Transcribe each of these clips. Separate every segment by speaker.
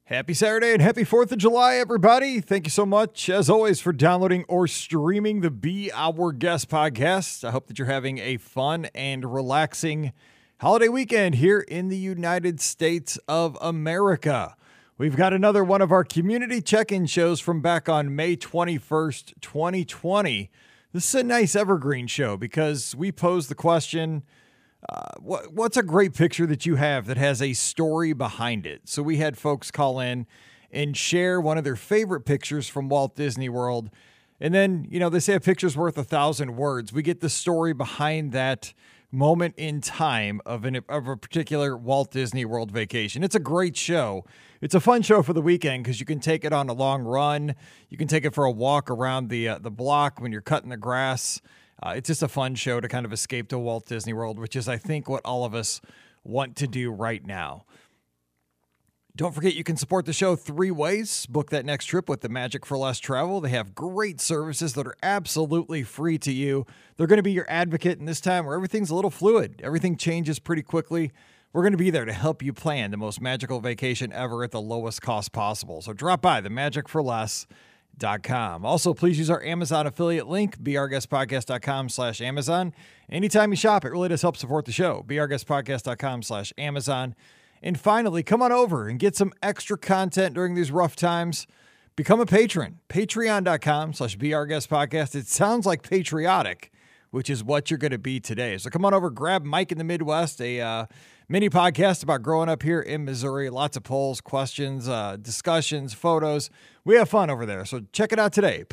Speaker 1: Happy Saturday and happy 4th of July, everybody. Thank you so much, as always, for downloading or streaming the Be Our Guest podcast. I hope that you're having a fun and relaxing holiday weekend here in the United States of America. We've got another one of our community check-in shows from back on May 21st, 2020. This is a nice evergreen show because we posed the question, what's a great picture that you have that has a story behind it? So we had folks call in and share one of their favorite pictures from Walt Disney World. And then, they say a picture's worth 1,000 words. We get the story behind that moment in time of a particular Walt Disney World vacation. It's a great show. It's a fun show for the weekend because you can take it on a long run. You can take it for a walk around the block when you're cutting the grass. It's just a fun show to kind of escape to Walt Disney World, which is, I think, what all of us want to do right now. Don't forget, you can support the show 3 ways. Book that next trip with the Magic for Less Travel. They have great services that are absolutely free to you. They're going to be your advocate in this time where everything's a little fluid. Everything changes pretty quickly. We're going to be there to help you plan the most magical vacation ever at the lowest cost possible. So drop by the Magic for Less. Also, please use our Amazon affiliate link, beourguestpodcast.com/Amazon. Anytime you shop, it really does help support the show. beourguestpodcast.com/Amazon. And finally, come on over and get some extra content during these rough times. Become a patron. Patreon.com/beourguestpodcast. It sounds like patriotic, which is what you're going to be today. So come on over, grab Mike in the Midwest, a mini podcast about growing up here in Missouri. Lots of polls, questions, discussions, photos. We have fun over there. So check it out today.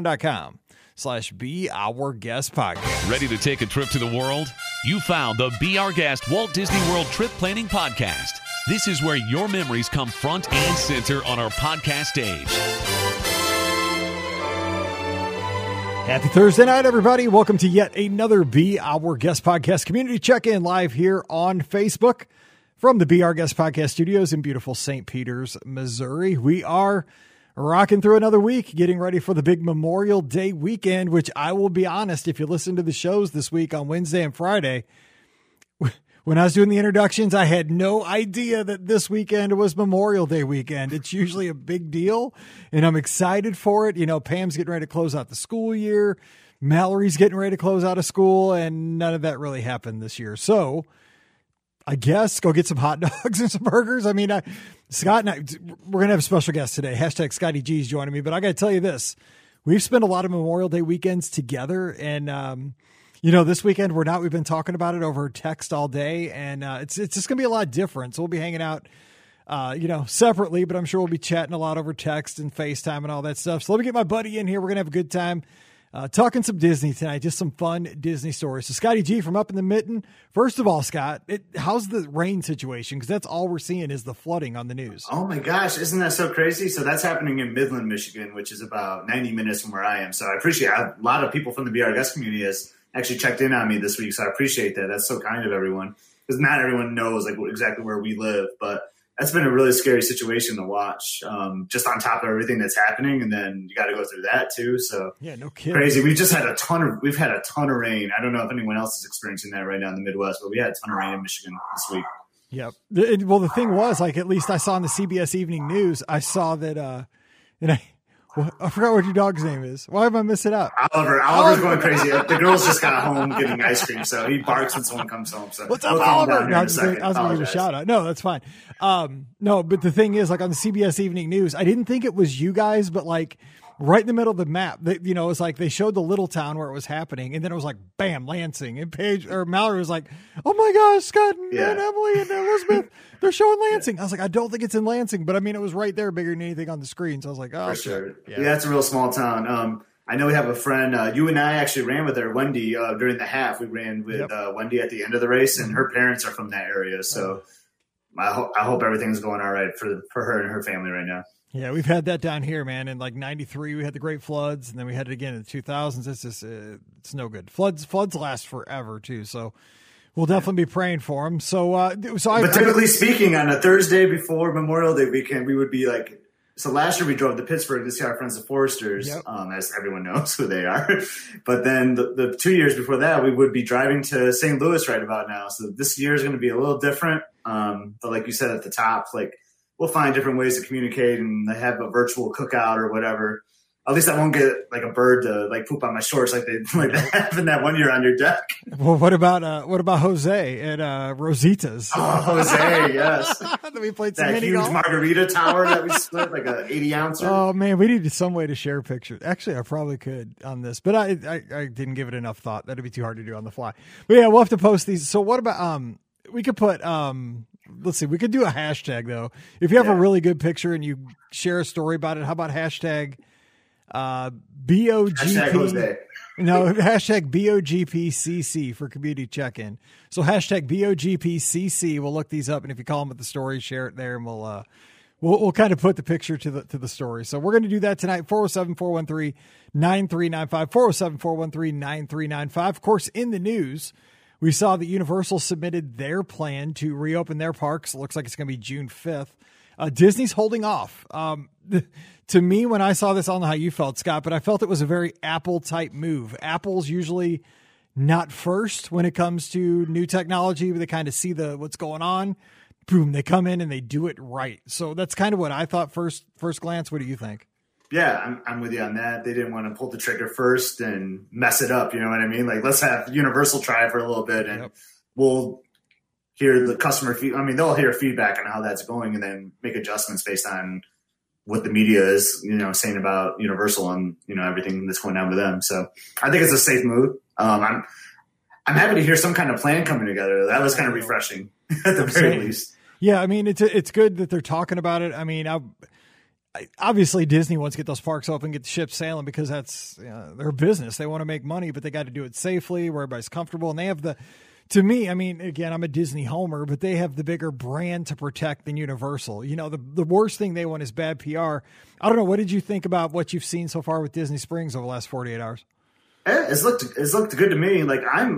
Speaker 1: Patreon.com/beourguestpodcast.
Speaker 2: Ready to take a trip to the world? You found the Be Our Guest Walt Disney World Trip Planning Podcast. This is where your memories come front and center on our podcast stage.
Speaker 1: Happy Thursday night, everybody. Welcome to yet another Be Our Guest Podcast community check-in live here on Facebook from the Be Our Guest Podcast studios in beautiful St. Peters, Missouri. We are rocking through another week, getting ready for the big Memorial Day weekend, which I will be honest, if you listen to the shows this week on Wednesday and Friday, when I was doing the introductions, I had no idea that this weekend was Memorial Day weekend. It's usually a big deal, and I'm excited for it. Pam's getting ready to close out the school year. Mallory's getting ready to close out of school, and none of that really happened this year. So I guess go get some hot dogs and some burgers. Scott and I, we're going to have a special guest today. Hashtag Scotty G's joining me, but I got to tell you this. We've spent a lot of Memorial Day weekends together, and this weekend we've been talking about it over text all day, and it's just going to be a lot different. So we'll be hanging out, separately, but I'm sure we'll be chatting a lot over text and FaceTime and all that stuff. So let me get my buddy in here. We're going to have a good time talking some Disney tonight, just some fun Disney stories. So Scotty G from Up in the Mitten. First of all, Scott, how's the rain situation? Because that's all we're seeing is the flooding on the news.
Speaker 3: Oh my gosh, isn't that so crazy? So that's happening in Midland, Michigan, which is about 90 minutes from where I am. So I appreciate a lot of people from the Be Our Guest community has actually checked in on me this week. So I appreciate that. That's so kind of everyone, because not everyone knows exactly where we live, but that's been a really scary situation to watch, just on top of everything that's happening. And then you got to go through that too. So
Speaker 1: yeah, no kidding.
Speaker 3: Crazy. We've had a ton of rain. I don't know if anyone else is experiencing that right now in the Midwest, but we had a ton of rain in Michigan this week.
Speaker 1: Yep. Well, the thing was, at least I saw on the CBS Evening News, I saw that, I forgot what your dog's name is. Why am I missing out?
Speaker 3: Oliver's going crazy. The girls just got home getting ice cream, so he barks when someone comes home. So
Speaker 1: what's up, Oliver? No, I was going to give a shout out. No, that's fine. No, but the thing is, on the CBS Evening News, I didn't think it was you guys, but right in the middle of the map, it's they showed the little town where it was happening, and then it was bam, Lansing. And Mallory was like, "Oh my gosh, Scott and Emily and Elizabeth, they're showing Lansing." I was like, "I don't think it's in Lansing," but it was right there, bigger than anything on the screen. So I was like, "Oh,
Speaker 3: for sure." Yeah, it's a real small town. I know we have a friend. You and I actually ran with her, Wendy, during the half. We ran with Wendy at the end of the race, and her parents are from that area. So I hope everything's going all right for her and her family right now.
Speaker 1: Yeah, we've had that down here, man. In 93, we had the great floods, and then we had it again in the 2000s. It's just, it's no good. Floods last forever too. So we'll definitely be praying for them. But
Speaker 3: typically speaking, on a Thursday before Memorial Day weekend, we would be so last year we drove to Pittsburgh to see our friends the Foresters, as everyone knows who they are. But then the 2 years before that, we would be driving to St. Louis right about now. So this year is going to be a little different. But like you said at the top, we'll find different ways to communicate, and they have a virtual cookout or whatever. At least I won't get like a bird to like poop on my shorts like they happened that one year on your deck.
Speaker 1: Well, what about Jose at Rosita's?
Speaker 3: Oh, Jose, yes.
Speaker 1: We played some
Speaker 3: that huge
Speaker 1: golf.
Speaker 3: margarita tower that we split, like a 80 ouncer.
Speaker 1: Oh man, we needed some way to share pictures. Actually, I probably could on this, but I didn't give it enough thought. That'd be too hard to do on the fly. But yeah, we'll have to post these. So what about we could put let's see, we could do a hashtag though. If you have a really good picture and you share a story about it, how about hashtag BOGP? Hashtag BOGPCC for community check-in. So hashtag BOGPCC. We'll look these up, and if you call them with the story, share it there, and we'll kind of put the picture to the story. So we're going to do that tonight. 407-413-9395. 407-413-9395. Of course, in the news, we saw that Universal submitted their plan to reopen their parks. It looks like it's going to be June 5th. Disney's holding off. To me, when I saw this, I don't know how you felt, Scott, but I felt it was a very Apple-type move. Apple's usually not first when it comes to new technology, but they kind of see what's going on. Boom, they come in and they do it right. So that's kind of what I thought first glance. What do you think?
Speaker 3: Yeah, I'm with you on that. They didn't want to pull the trigger first and mess it up. You know what I mean? Like, let's have Universal try it for a little bit, and we'll hear the customer they'll hear feedback on how that's going and then make adjustments based on what the media is, saying about Universal and, everything that's going on with them. So I think it's a safe move. I'm happy to hear some kind of plan coming together. That was kind of refreshing at the very least.
Speaker 1: Yeah. I mean, it's good that they're talking about it. I mean, obviously Disney wants to get those parks open, get the ship sailing because that's their business. They want to make money, but they got to do it safely where everybody's comfortable. And they have to me, I mean, again, I'm a Disney homer, but they have the bigger brand to protect than Universal. The worst thing they want is bad PR. I don't know. What did you think about what you've seen so far with Disney Springs over the last 48 hours?
Speaker 3: It's looked good to me. Like I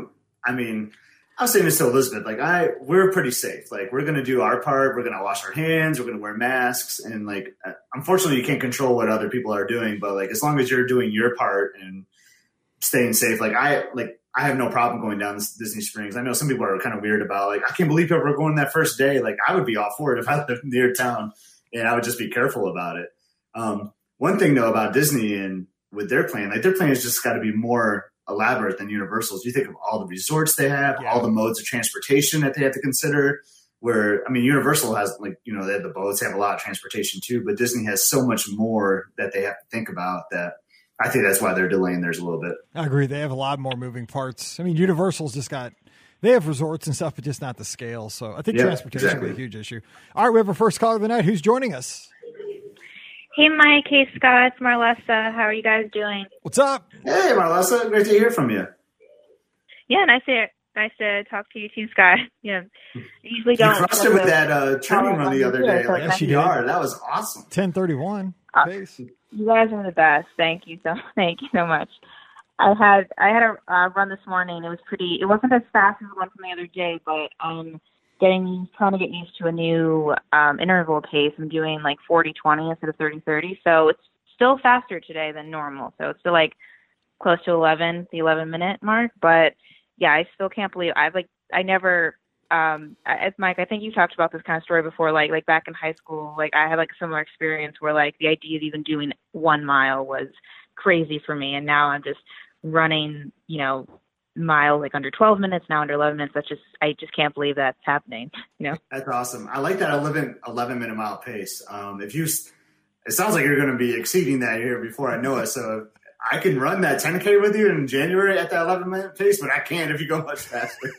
Speaker 3: was saying this to Elizabeth, we're pretty safe. Like, we're going to do our part. We're going to wash our hands. We're going to wear masks. And unfortunately you can't control what other people are doing, but as long as you're doing your part and staying safe, I have no problem going down this Disney Springs. I know some people are kind of weird about I can't believe people are going that first day. I would be all for it if I lived near town, and I would just be careful about it. One thing though about Disney and with their plan is just got to be more elaborate than Universal's. You think of all the resorts they have, all the modes of transportation that they have to consider. Where, Universal has they have the boats, they have a lot of transportation too, but Disney has so much more that they have to think about that. I think that's why they're delaying theirs a little bit.
Speaker 1: I agree. They have a lot more moving parts. Universal's they have resorts and stuff, but just not the scale. So I think transportation will be a huge issue. All right, we have our first caller of the night. Who's joining us?
Speaker 4: Hey, Mike. Hey, Scott. It's Marlessa. How are you guys doing?
Speaker 1: What's up?
Speaker 3: Hey, Marlessa. Great to hear from you.
Speaker 4: Yeah, nice to talk to you too, Scott. Usually don't.
Speaker 3: You crushed it with that training run the other day.
Speaker 1: She did.
Speaker 3: That was awesome.
Speaker 1: 10:31 pace.
Speaker 4: You guys are the best. Thank you so much. I had a run this morning. It wasn't as fast as the one from the other day, but trying to get used to a new interval pace. I'm doing 40-20 instead of 30-30. So it's still faster today than normal. So it's still close to the 11-minute mark. But yeah, I still can't believe I never. Mike, I think you talked about this kind of story before, like back in high school, I had a similar experience where the idea of even doing 1 mile was crazy for me. And now I'm just running, mile under 12 minutes, now under 11 minutes. I just can't believe that's happening,
Speaker 3: That's awesome. I like that 11-minute mile pace. It sounds like you're going to be exceeding that here before I know it. So I can run that 10K with you in January at that 11-minute pace, but I can't if you go much faster.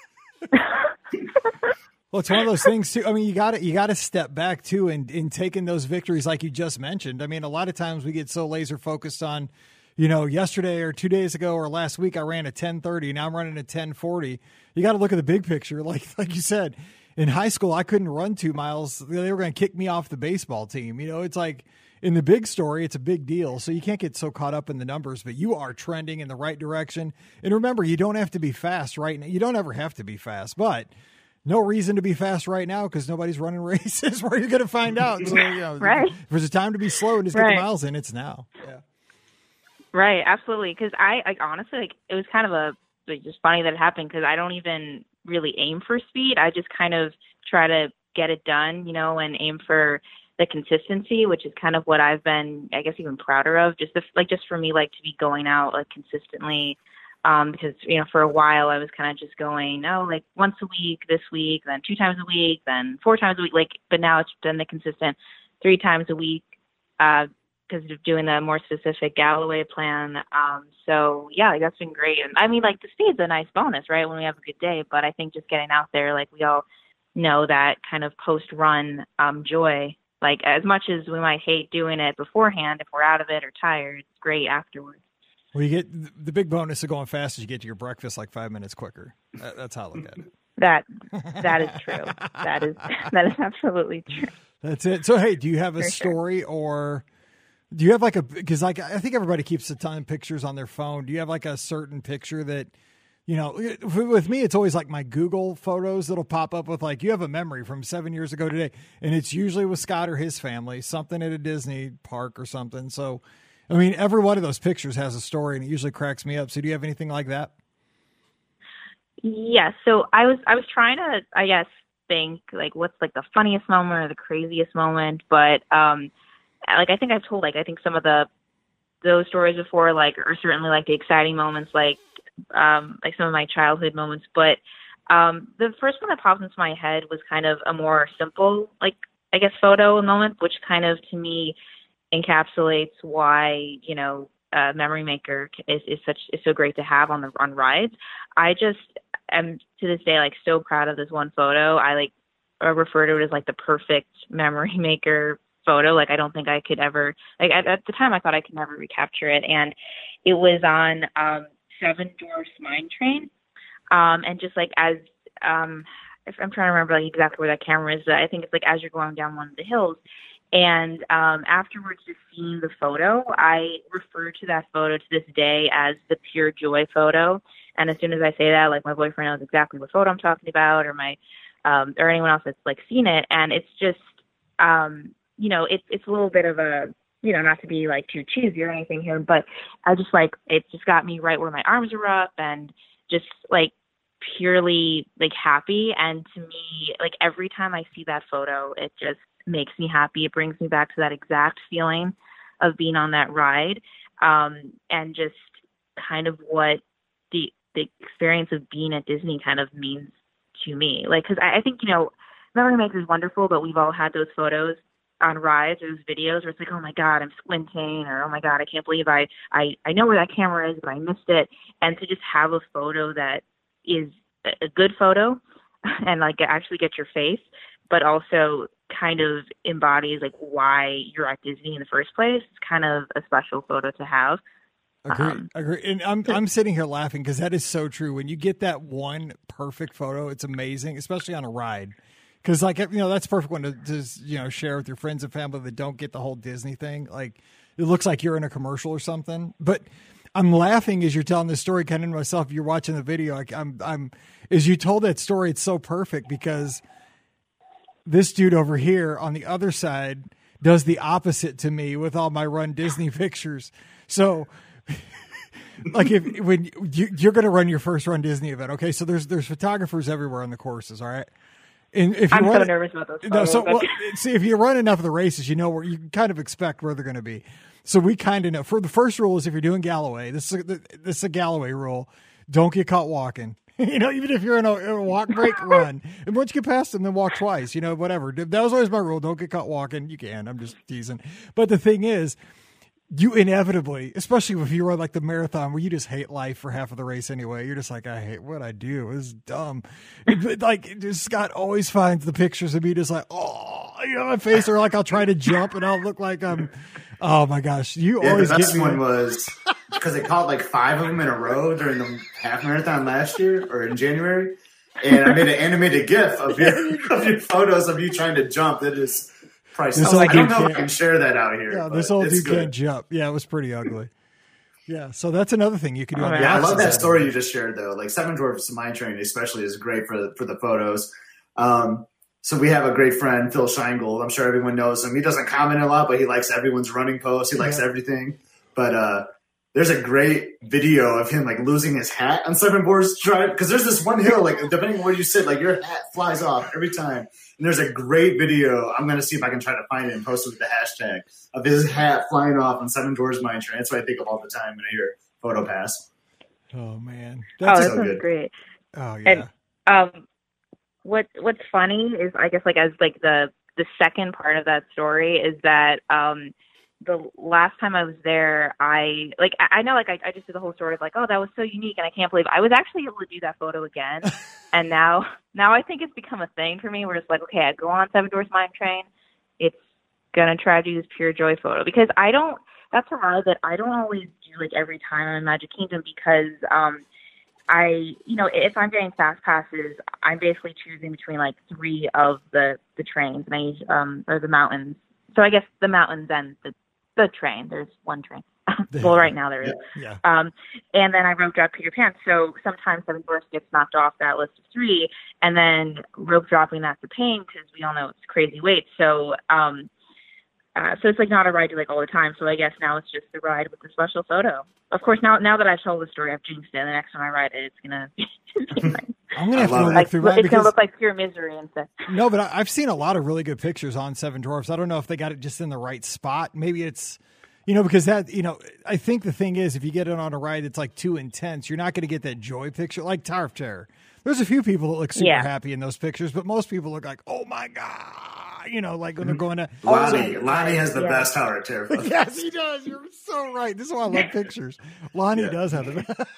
Speaker 1: Well, it's one of those things too. You got to step back too, in taking those victories like you just mentioned. A lot of times we get so laser focused on, yesterday or 2 days ago or last week I ran a 10:30. Now I'm running a 10:40. You got to look at the big picture. Like you said, in high school I couldn't run 2 miles. They were going to kick me off the baseball team. It's in the big story, it's a big deal. So you can't get so caught up in the numbers, but you are trending in the right direction. And remember, you don't have to be fast right now. You don't ever have to be fast, but no reason to be fast right now because nobody's running races where you're going to find out. So,
Speaker 4: right.
Speaker 1: If there's a time to be slow and just get the miles in, it's now. Yeah.
Speaker 4: Right. Absolutely. Because I honestly, it was kind of just funny that it happened because I don't even really aim for speed. I just kind of try to get it done, you know, and aim for the consistency, which is kind of what I've been, I guess, even prouder of. Just for me, like, to be going out like consistently, because, you know, for a while I was kind of just going, like once a week this week, then 2 times a week, then 4 times a week, like, but now it's been the consistent 3 times a week, because of doing the more specific Galloway plan. So yeah, like, that's been great. And I mean, like, the speed's a nice bonus, right, when we have a good day, but I think just getting out there, like, we all know that kind of post-run joy, like, as much as we might hate doing it beforehand, if we're out of it or tired, it's great afterwards.
Speaker 1: Well, you get the big bonus of going fast is you get to your breakfast like 5 minutes quicker. That's how I look at it.
Speaker 4: That is true. That is absolutely true.
Speaker 1: That's it. So, hey, do you have a story or do you have like because like I think everybody keeps a ton of pictures on their phone. Do you have like a certain picture that, you know, with me, it's always like my Google photos that'll pop up with like, you have a memory from 7 years ago today. And it's usually with Scott or his family, something at a Disney park or something. So, I mean, every one of those pictures has a story and it usually cracks me up. So do you have anything like that?
Speaker 4: Yeah. So I was trying to, I guess, think like what's like the funniest moment or the craziest moment. But like, I think I've told, like, I think some of those stories before, like, or certainly like the exciting moments, like some of my childhood moments. But the first one that popped into my head was kind of a more simple, like, I guess, photo moment, which kind of to me encapsulates why, you know, Memory Maker is so great to have on rides. I just am to this day like so proud of this one photo. I like refer to it as like the perfect Memory Maker photo. Like, I don't think I could ever, like, at the time I thought I could never recapture it, and it was on Seven Dwarfs Mine Train, and just like as if I'm trying to remember like exactly where that camera is, I think it's like as you're going down one of the hills. And afterwards, just seeing the photo, I refer to that photo to this day as the pure joy photo. And as soon as I say that, like, my boyfriend knows exactly what photo I'm talking about, or my or anyone else that's like seen it. And it's just, you know, it's a little bit of a, you know, not to be like too cheesy or anything here, but I just like, it just got me right where my arms are up and just like purely like happy. And to me, like, every time I see that photo, it just makes me happy. It brings me back to that exact feeling of being on that ride, and just kind of what the experience of being at Disney kind of means to me. Like, because I think, you know, Memory Maker is wonderful, but we've all had those photos on rides or those videos where it's like, oh my God, I'm squinting, or oh my God, I can't believe I know where that camera is, but I missed it. And to just have a photo that is a good photo and like actually get your face, but also kind of embodies like why you're at Disney in the first place. It's kind of a special photo to have.
Speaker 1: Agree. And I'm sitting here laughing because that is so true. When you get that one perfect photo, it's amazing, especially on a ride. Because, like, you know, that's a perfect one to you know, share with your friends and family that don't get the whole Disney thing. Like, it looks like you're in a commercial or something. But I'm laughing as you're telling this story, kind of to myself. You're watching the video. Like, I'm as you told that story, it's so perfect because this dude over here on the other side does the opposite to me with all my Run Disney pictures. So, like, when you're going to run your first Run Disney event, okay? So there's photographers everywhere on the courses, all right? And if
Speaker 4: I'm so nervous about those photos.
Speaker 1: No, see, if you run enough of the races, you know where you kind of expect where they're going to be. So we kind of know. For the first rule is if you're doing Galloway, this is a Galloway rule. Don't get caught walking. You know, even if you're in a walk, break, run. And once you get past them, then walk twice, you know, whatever. That was always my rule. Don't get caught walking. You can. I'm just teasing. But the thing is, you inevitably, especially if you run like the marathon where you just hate life for half of the race anyway, you're just like, I hate what I do. It's dumb. Like, Scott always finds the pictures of me just like, oh, you know, my face, or like I'll try to jump and I'll look like I'm, oh my gosh. You always
Speaker 3: the best
Speaker 1: get me.
Speaker 3: One was because they caught like 5 of them in a row during the half marathon last year or in January. And I made an animated GIF of your photos of you trying to jump. That is priceless. I don't know if I can share that out here.
Speaker 1: Yeah, this old dude can't jump. Yeah, it was pretty ugly. Yeah, so that's another thing you could do.
Speaker 3: I love that story you just shared, though. Like Seven Dwarfs Mine Train especially is great for the photos. So we have a great friend, Phil Scheingold. I'm sure everyone knows him. He doesn't comment a lot, but he likes everyone's running posts. He likes everything. But there's a great video of him like losing his hat on Seven Dwarfs Drive, because there's this one hill, like depending on where you sit, like your hat flies off every time. And there's a great video. I'm gonna see if I can try to find it and post it with the hashtag of his hat flying off on Seven Dwarfs Mine Train. That's what I think of all the time when I hear Photo Pass.
Speaker 1: Oh man,
Speaker 4: that
Speaker 3: so
Speaker 4: sounds
Speaker 3: good.
Speaker 4: great.
Speaker 1: Oh yeah.
Speaker 4: And what's funny is, I guess, like, as like the second part of that story is that the last time I was there, I know, like, I just did the whole story of like, oh, that was so unique, and I can't believe I was actually able to do that photo again. And now I think it's become a thing for me where it's like, okay, I go on Seven Dwarfs Mine Train, it's gonna try to do this pure joy photo, because that's a lie that I don't always do like every time I'm in Magic Kingdom, because if I'm getting fast passes, I'm basically choosing between like 3 of the trains, and or the mountains. So I guess the mountains and the train. There's one train. Well, right now there is.
Speaker 1: Yeah.
Speaker 4: And then I rope drop Peter Pan. So sometimes Seven Dwarfs gets knocked off that list of 3, and then rope dropping, that's a pain because we all know it's crazy weight. So so it's like not a ride to like all the time. So I guess now it's just the ride with the special photo. Of course, now that I've told the story, I've jinxed it. The next time I ride it, it's gonna be nice.
Speaker 1: I'm gonna have to look
Speaker 4: like,
Speaker 1: through that.
Speaker 4: It's gonna look like pure misery and stuff.
Speaker 1: No, but I've seen a lot of really good pictures on Seven Dwarfs. I don't know if they got it just in the right spot. Maybe it's, because that, I think the thing is, if you get it on a ride that's like too intense, you're not going to get that joy picture like Tower of Terror. There's a few people that look super happy in those pictures, but most people look like, oh my God. Like when they're going to...
Speaker 3: Lonnie has the best Tower of Terror.
Speaker 1: Yes, he does. You're so right. This is why I love pictures. Lonnie does have the best.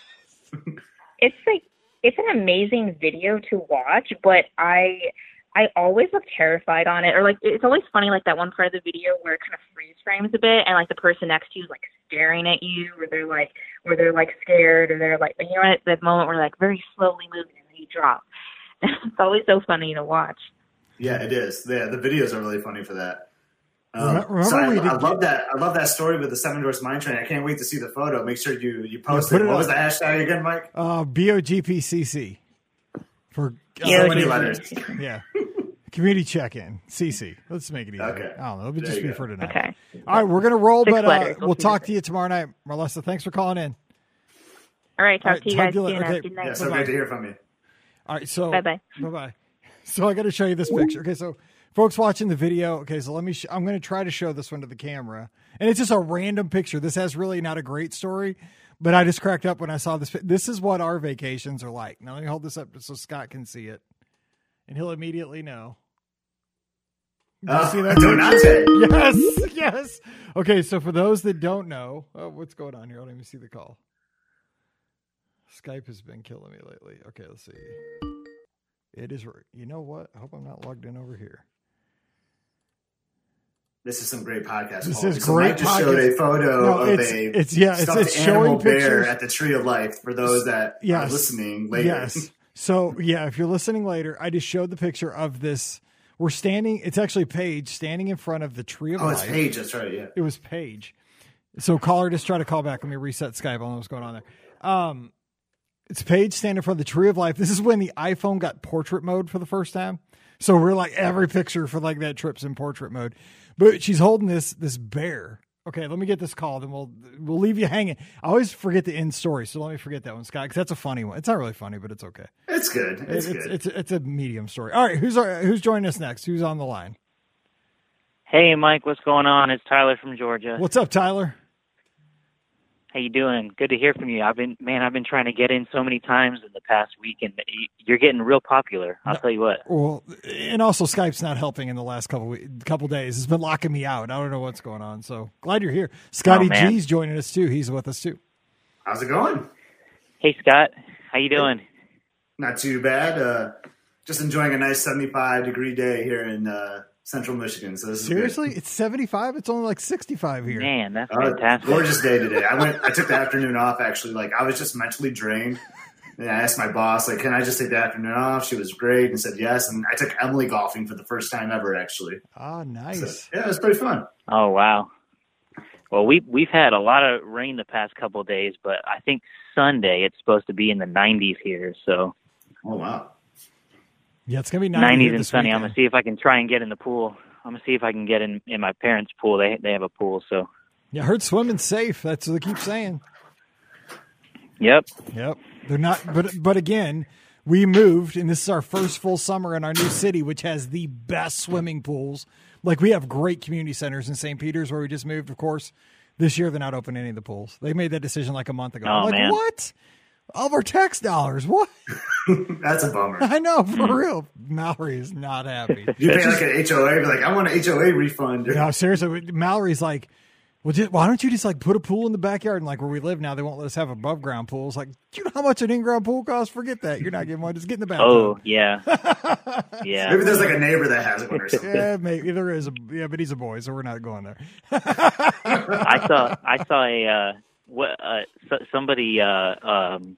Speaker 4: It's an amazing video to watch, but I always look terrified on it. Or like, it's always funny, like that one part of the video where it kind of freeze frames a bit, and like the person next to you is like staring at you, or they're like scared, or they're like, at that moment where like very slowly moving and then you drop. It's always so funny to watch.
Speaker 3: Yeah, it is. Yeah, the videos are really funny for that.
Speaker 1: Remember
Speaker 3: so I love that. I love that story with the Seven Dwarfs Mine Train. I can't wait to see the photo. Make sure you post it. What was the hashtag again, Mike?
Speaker 1: BOGPCC. For
Speaker 3: so many letters.
Speaker 1: Yeah. Community check-in. CC. Let's make it easy.
Speaker 3: Okay.
Speaker 1: I don't know. It'll just be for tonight.
Speaker 4: Okay.
Speaker 1: All right, we're going to roll,
Speaker 4: 6
Speaker 1: but
Speaker 4: letters.
Speaker 1: we'll talk to you tomorrow night. Marlessa, thanks for calling in.
Speaker 4: All right, talk to you guys.
Speaker 1: Okay.
Speaker 4: Good night.
Speaker 3: Yeah, so great to hear from you.
Speaker 1: All right, so
Speaker 4: bye-bye.
Speaker 1: Bye-bye. So I got to show you this picture. Okay, so folks watching the video, okay, so I'm going to try to show this one to the camera. And it's just a random picture. This has really not a great story, but I just cracked up when I saw this. This is what our vacations are like. Now let me hold this up so Scott can see it, and he'll immediately know.
Speaker 3: Do you see that?
Speaker 1: Yes. Okay, so for those that don't know, what's going on here? Let me see the call. Skype has been killing me lately. Okay, let's see. It is, you know what? I hope I'm not logged in over here.
Speaker 3: This is some great podcast.
Speaker 1: This
Speaker 3: quality.
Speaker 1: is great.
Speaker 3: Mike just showed a photo of
Speaker 1: it's
Speaker 3: animal
Speaker 1: showing
Speaker 3: bear
Speaker 1: pictures
Speaker 3: at the Tree of Life for those that are listening later.
Speaker 1: Yes. So if you're listening later, I just showed the picture of this. We're standing. It's actually Paige standing in front of the Tree of Life.
Speaker 3: Oh, it's Paige. That's right. Yeah.
Speaker 1: It was Paige. So caller, just try to call back. Let me reset Skype. I don't know what's going on there. It's Paige standing in front of the Tree of Life. This is when the iPhone got portrait mode for the first time. So we're like, every picture for like that trip's in portrait mode. But she's holding this bear. Okay, let me get this call, then we'll leave you hanging. I always forget the end story, so let me forget that one, Scott, because that's a funny one. It's not really funny, but it's okay.
Speaker 3: It's good.
Speaker 1: It's a medium story. All right, who's joining us next? Who's on the line?
Speaker 5: Hey, Mike, what's going on? It's Tyler from Georgia.
Speaker 1: What's up, Tyler?
Speaker 5: How you doing? Good to hear from you. I've been trying to get in so many times in the past week, and you're getting real popular. I'll tell you what.
Speaker 1: Well, and also Skype's not helping in the last couple days. It's been locking me out. I don't know what's going on. So glad you're here. Scotty G's joining us too. He's with us too.
Speaker 3: How's it going?
Speaker 5: Hey, Scott. How you doing?
Speaker 3: Not too bad. Just enjoying a nice 75-degree day here in Central Michigan. So this is
Speaker 1: seriously,
Speaker 3: good.
Speaker 1: It's 75. It's only like 65 here.
Speaker 5: Man, that's fantastic.
Speaker 3: Gorgeous day today. I took the afternoon off. Actually, like I was just mentally drained. And I asked my boss, like, can I just take the afternoon off? She was great and said yes. And I took Emily golfing for the first time ever, actually.
Speaker 1: Oh, nice.
Speaker 3: So, yeah, it was pretty fun.
Speaker 5: Oh, wow. Well, we've had a lot of rain the past couple of days, but I think Sunday it's supposed to be in the 90s here. So.
Speaker 3: Oh, wow.
Speaker 1: Yeah, it's going to be
Speaker 5: 90s and sunny. I'm going to see if I can try and get in the pool. I'm going to see if I can get in my parents' pool. They have a pool, so.
Speaker 1: Yeah, I heard swimming's safe. That's what they keep saying.
Speaker 5: Yep.
Speaker 1: They're not, but again, we moved, and this is our first full summer in our new city, which has the best swimming pools. Like, we have great community centers in St. Peter's where we just moved, of course. This year, they're not opening any of the pools. They made that decision like a month ago. I'm like,
Speaker 5: man.
Speaker 1: What? All of our tax dollars. What?
Speaker 3: That's a bummer.
Speaker 1: I know, for real. Mallory is not happy.
Speaker 3: You pay like an HOA, be like, I want an HOA refund.
Speaker 1: No, seriously, Mallory's like, well, why don't you just like put a pool in the backyard? And like where we live now, they won't let us have above ground pools. Like, do you know how much an in-ground pool costs? Forget that. You're not getting one. Just get in the bathtub.
Speaker 5: Oh, yeah. Yeah.
Speaker 3: Maybe there's like a neighbor that has one or something.
Speaker 1: Yeah, maybe there is. But he's a boy, so we're not going there.
Speaker 5: I saw somebody on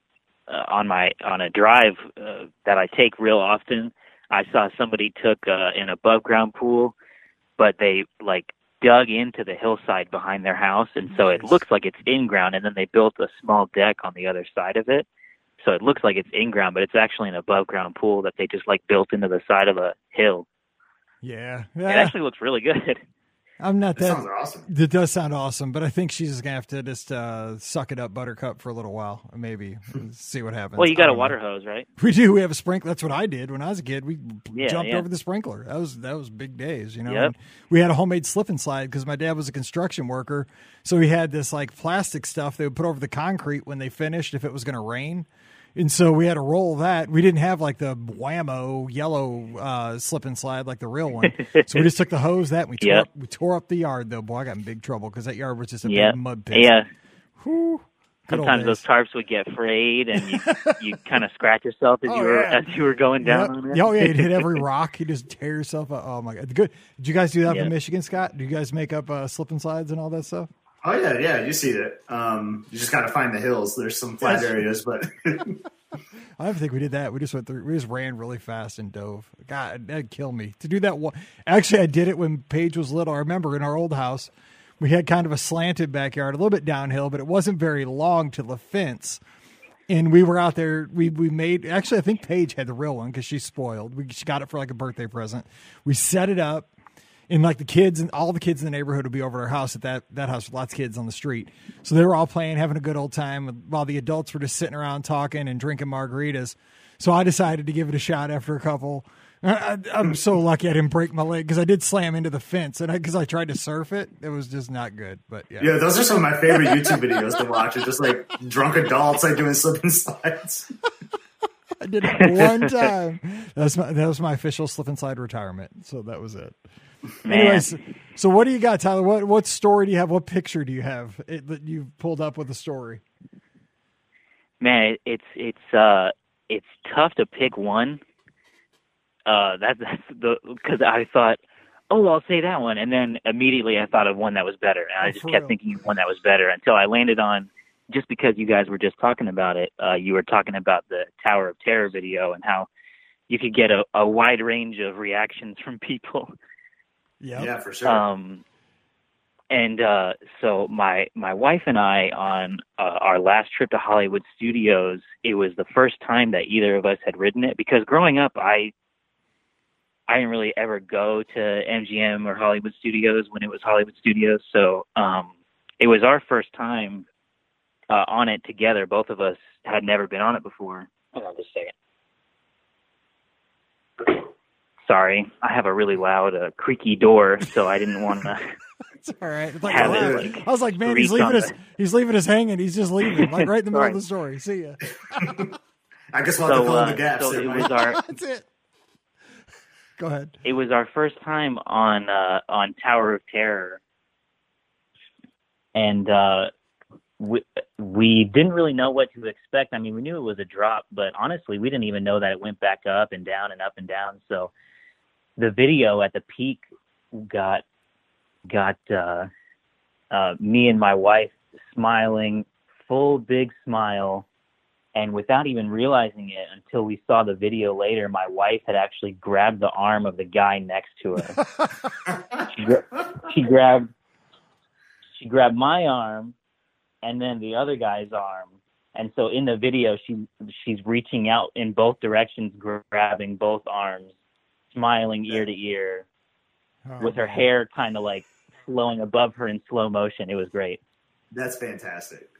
Speaker 5: a drive that I take real often. I saw somebody took an above ground pool, but they like dug into the hillside behind their house, and so it looks like it's in ground, and then they built a small deck on the other side of it, so it looks like it's in ground, but it's actually an above ground pool that they just like built into the side of a hill.
Speaker 1: Yeah.
Speaker 5: It actually looks really good.
Speaker 1: I'm not that.
Speaker 3: Sounds awesome.
Speaker 1: It does sound awesome, but I think she's just gonna have to just suck it up, Buttercup, for a little while, maybe see what happens.
Speaker 5: Well, you got a water hose, right?
Speaker 1: We do. We have a sprinkler. That's what I did when I was a kid. We jumped
Speaker 5: yeah.
Speaker 1: over the sprinkler. That was big days, you know.
Speaker 5: Yep.
Speaker 1: And we had a homemade slip and slide because my dad was a construction worker, so he had this like plastic stuff they would put over the concrete when they finished if it was going to rain. And so we had to roll that. We didn't have like the Whammo yellow slip and slide like the real one. So we just took the hose and we tore up the yard though. Boy, I got in big trouble because that yard was just a big mud pit.
Speaker 5: Yeah.
Speaker 1: Whew.
Speaker 5: Sometimes those tarps would get frayed, and you kind of scratch yourself as you were going down on it.
Speaker 1: Oh yeah, you'd hit every rock. You just tear yourself up. Oh my god, good. Did you guys do that in Michigan, Scott? Do you guys make up slip and slides and all that stuff?
Speaker 3: Oh yeah, you see that. You just got to find the hills. There's some flat areas, but
Speaker 1: I don't think we did that. We just went through. We just ran really fast and dove. God, that'd kill me to do that. Actually, I did it when Paige was little. I remember in our old house, we had kind of a slanted backyard, a little bit downhill, but it wasn't very long to the fence. And we were out there. We made. Actually, I think Paige had the real one because she's spoiled. She got it for like a birthday present. We set it up. And like the kids and all the kids in the neighborhood would be over at our house at that house with lots of kids on the street. So they were all playing, having a good old time while the adults were just sitting around talking and drinking margaritas. So I decided to give it a shot after a couple. I'm so lucky I didn't break my leg because I did slam into the fence. And because I tried to surf it, it was just not good. But yeah,
Speaker 3: those are some of my favorite YouTube videos to watch. It's just like drunk adults like doing slip and slides.
Speaker 1: I did it one time. That was my official slip and slide retirement. So that was it.
Speaker 5: Man.
Speaker 1: Anyways, so what do you got, Tyler? What story do you have? What picture do you have that you've pulled up with the story?
Speaker 5: Man, it's tough to pick one. That's because I thought, I'll say that one, and then immediately I thought of one that was better, and I just kept thinking of one that was better until I landed on. Just because you guys were just talking about it, you were talking about the Tower of Terror video and how you could get a wide range of reactions from people.
Speaker 3: Yeah, for sure.
Speaker 5: So my wife and I on our last trip to Hollywood Studios, it was the first time that either of us had ridden it because growing up, I didn't really ever go to MGM or Hollywood Studios when it was Hollywood Studios. So it was our first time on it together. Both of us had never been on it before. Hold on just a second. Sorry, I have a really loud creaky door, so I didn't want to.
Speaker 1: It's all right. It's
Speaker 5: have it,
Speaker 1: I was like, man, he's leaving us hanging. He's just leaving, like right in the middle of the story. See ya.
Speaker 3: I guess we'll have to fill in the gaps.
Speaker 5: So
Speaker 3: there,
Speaker 5: it
Speaker 3: Mike.
Speaker 5: was our.
Speaker 1: That's it. Go ahead.
Speaker 5: It was our first time on Tower of Terror, and we didn't really know what to expect. I mean, we knew it was a drop, but honestly, we didn't even know that it went back up and down and up and down. So the video at the peak got me and my wife smiling, full big smile. And without even realizing it until we saw the video later, my wife had actually grabbed the arm of the guy next to her. She grabbed my arm and then the other guy's arm. And so in the video, she's reaching out in both directions, grabbing both arms, smiling ear to ear, with her hair kind of like flowing above her in slow motion. It was great.
Speaker 3: That's fantastic.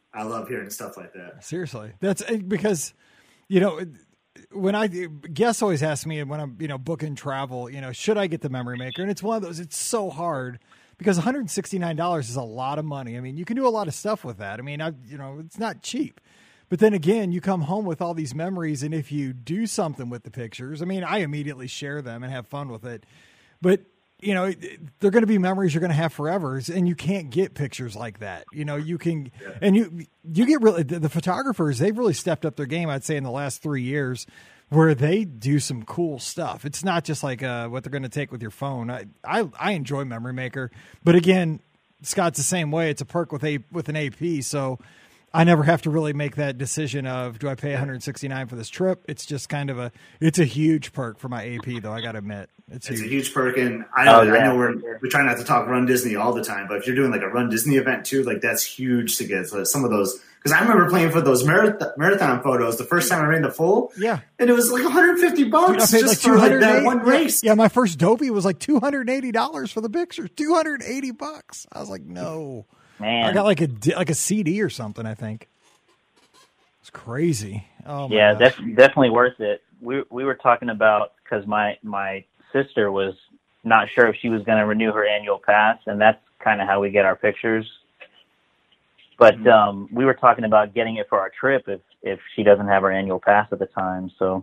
Speaker 3: I love hearing stuff like that.
Speaker 1: Seriously. That's because, when guests always ask me when I'm, booking travel, should I get the Memory Maker? And it's one of those, it's so hard because $169 is a lot of money. I mean, you can do a lot of stuff with that. I mean, it's not cheap. But then again, you come home with all these memories, and if you do something with the pictures, I mean, I immediately share them and have fun with it. But, they're going to be memories you're going to have forever, and you can't get pictures like that. You can, and you get really, the photographers, they've really stepped up their game, I'd say, in the last 3 years, where they do some cool stuff. It's not just like what they're going to take with your phone. I enjoy Memory Maker, but again, Scott's the same way. It's a perk with an AP, so I never have to really make that decision of, do I pay $169 for this trip? It's just kind of it's a huge perk for my AP, though, I got to admit. It's a huge perk,
Speaker 3: and I know we try not to talk Run Disney all the time, but if you're doing like a Run Disney event too, like that's huge to get some of those. Because I remember playing for those marathon photos the first time I ran the full, and it was like $150
Speaker 1: Dude, I paid
Speaker 3: just for like that one race.
Speaker 1: Yeah, my first Dopey was like $280 for the pictures. $280. I was like, no.
Speaker 5: Man,
Speaker 1: I got like a CD or something, I think. It's crazy. Oh,
Speaker 5: yeah, that's definitely worth it. We were talking about, because my sister was not sure if she was going to renew her annual pass, and that's kind of how we get our pictures. But we were talking about getting it for our trip if she doesn't have her annual pass at the time. So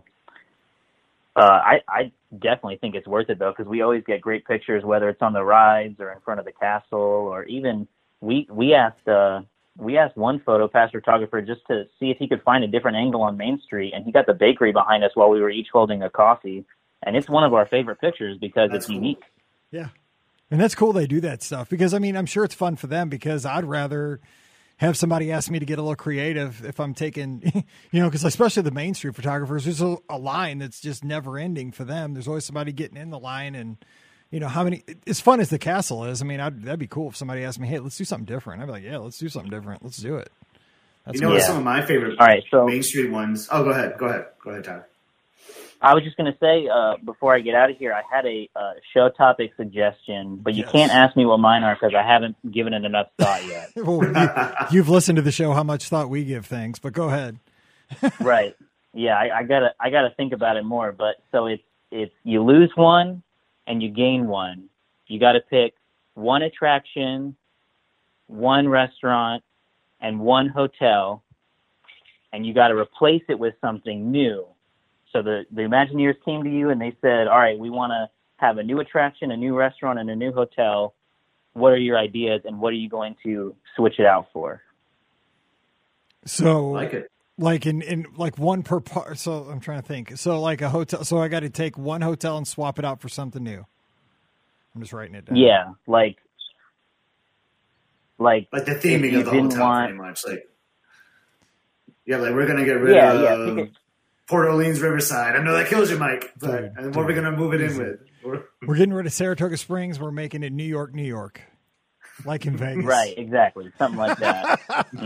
Speaker 5: I definitely think it's worth it, though, because we always get great pictures, whether it's on the rides or in front of the castle, or even we asked one photo pass photographer just to see if he could find a different angle on Main Street, and he got the bakery behind us while we were each holding a coffee. And it's one of our favorite pictures because it's unique.
Speaker 1: Yeah. And that's cool they do that stuff because, I mean, I'm sure it's fun for them because I'd rather have somebody ask me to get a little creative if I'm taking, because especially the Main Street photographers, there's a line that's just never ending for them. There's always somebody getting in the line, and, how many, as fun as the castle is, I mean, that'd be cool if somebody asked me, hey, let's do something different. I'd be like, yeah, let's do something different. Let's do it.
Speaker 3: That's what some of my favorite Main Street ones. Oh, go ahead, Tyler.
Speaker 5: I was just going to say, before I get out of here, I had a show topic suggestion, but you can't ask me what mine are because I haven't given it enough thought yet.
Speaker 1: Well, you've listened to the show, how much thought we give things, but go ahead.
Speaker 5: Right. Yeah, I gotta think about it more. But so it's you lose one and you gain one. You got to pick one attraction, one restaurant, and one hotel, and you got to replace it with something new. So the Imagineers came to you and they said, all right, we want to have a new attraction, a new restaurant, and a new hotel. What are your ideas, and what are you going to switch it out for?
Speaker 1: So,
Speaker 3: like it.
Speaker 1: Like in like one per part. So I'm trying to think. So like a hotel. So I got to take one hotel and swap it out for something new. I'm just writing it down.
Speaker 5: Yeah, like
Speaker 3: the theming of the hotel, pretty much. Like we're gonna get rid of Port Orleans Riverside. I know that kills you, Mike, but what are we going to move it in with?
Speaker 1: We're getting rid of Saratoga Springs. We're making it New York, New York, like in Vegas.
Speaker 5: Right, exactly. Something like that.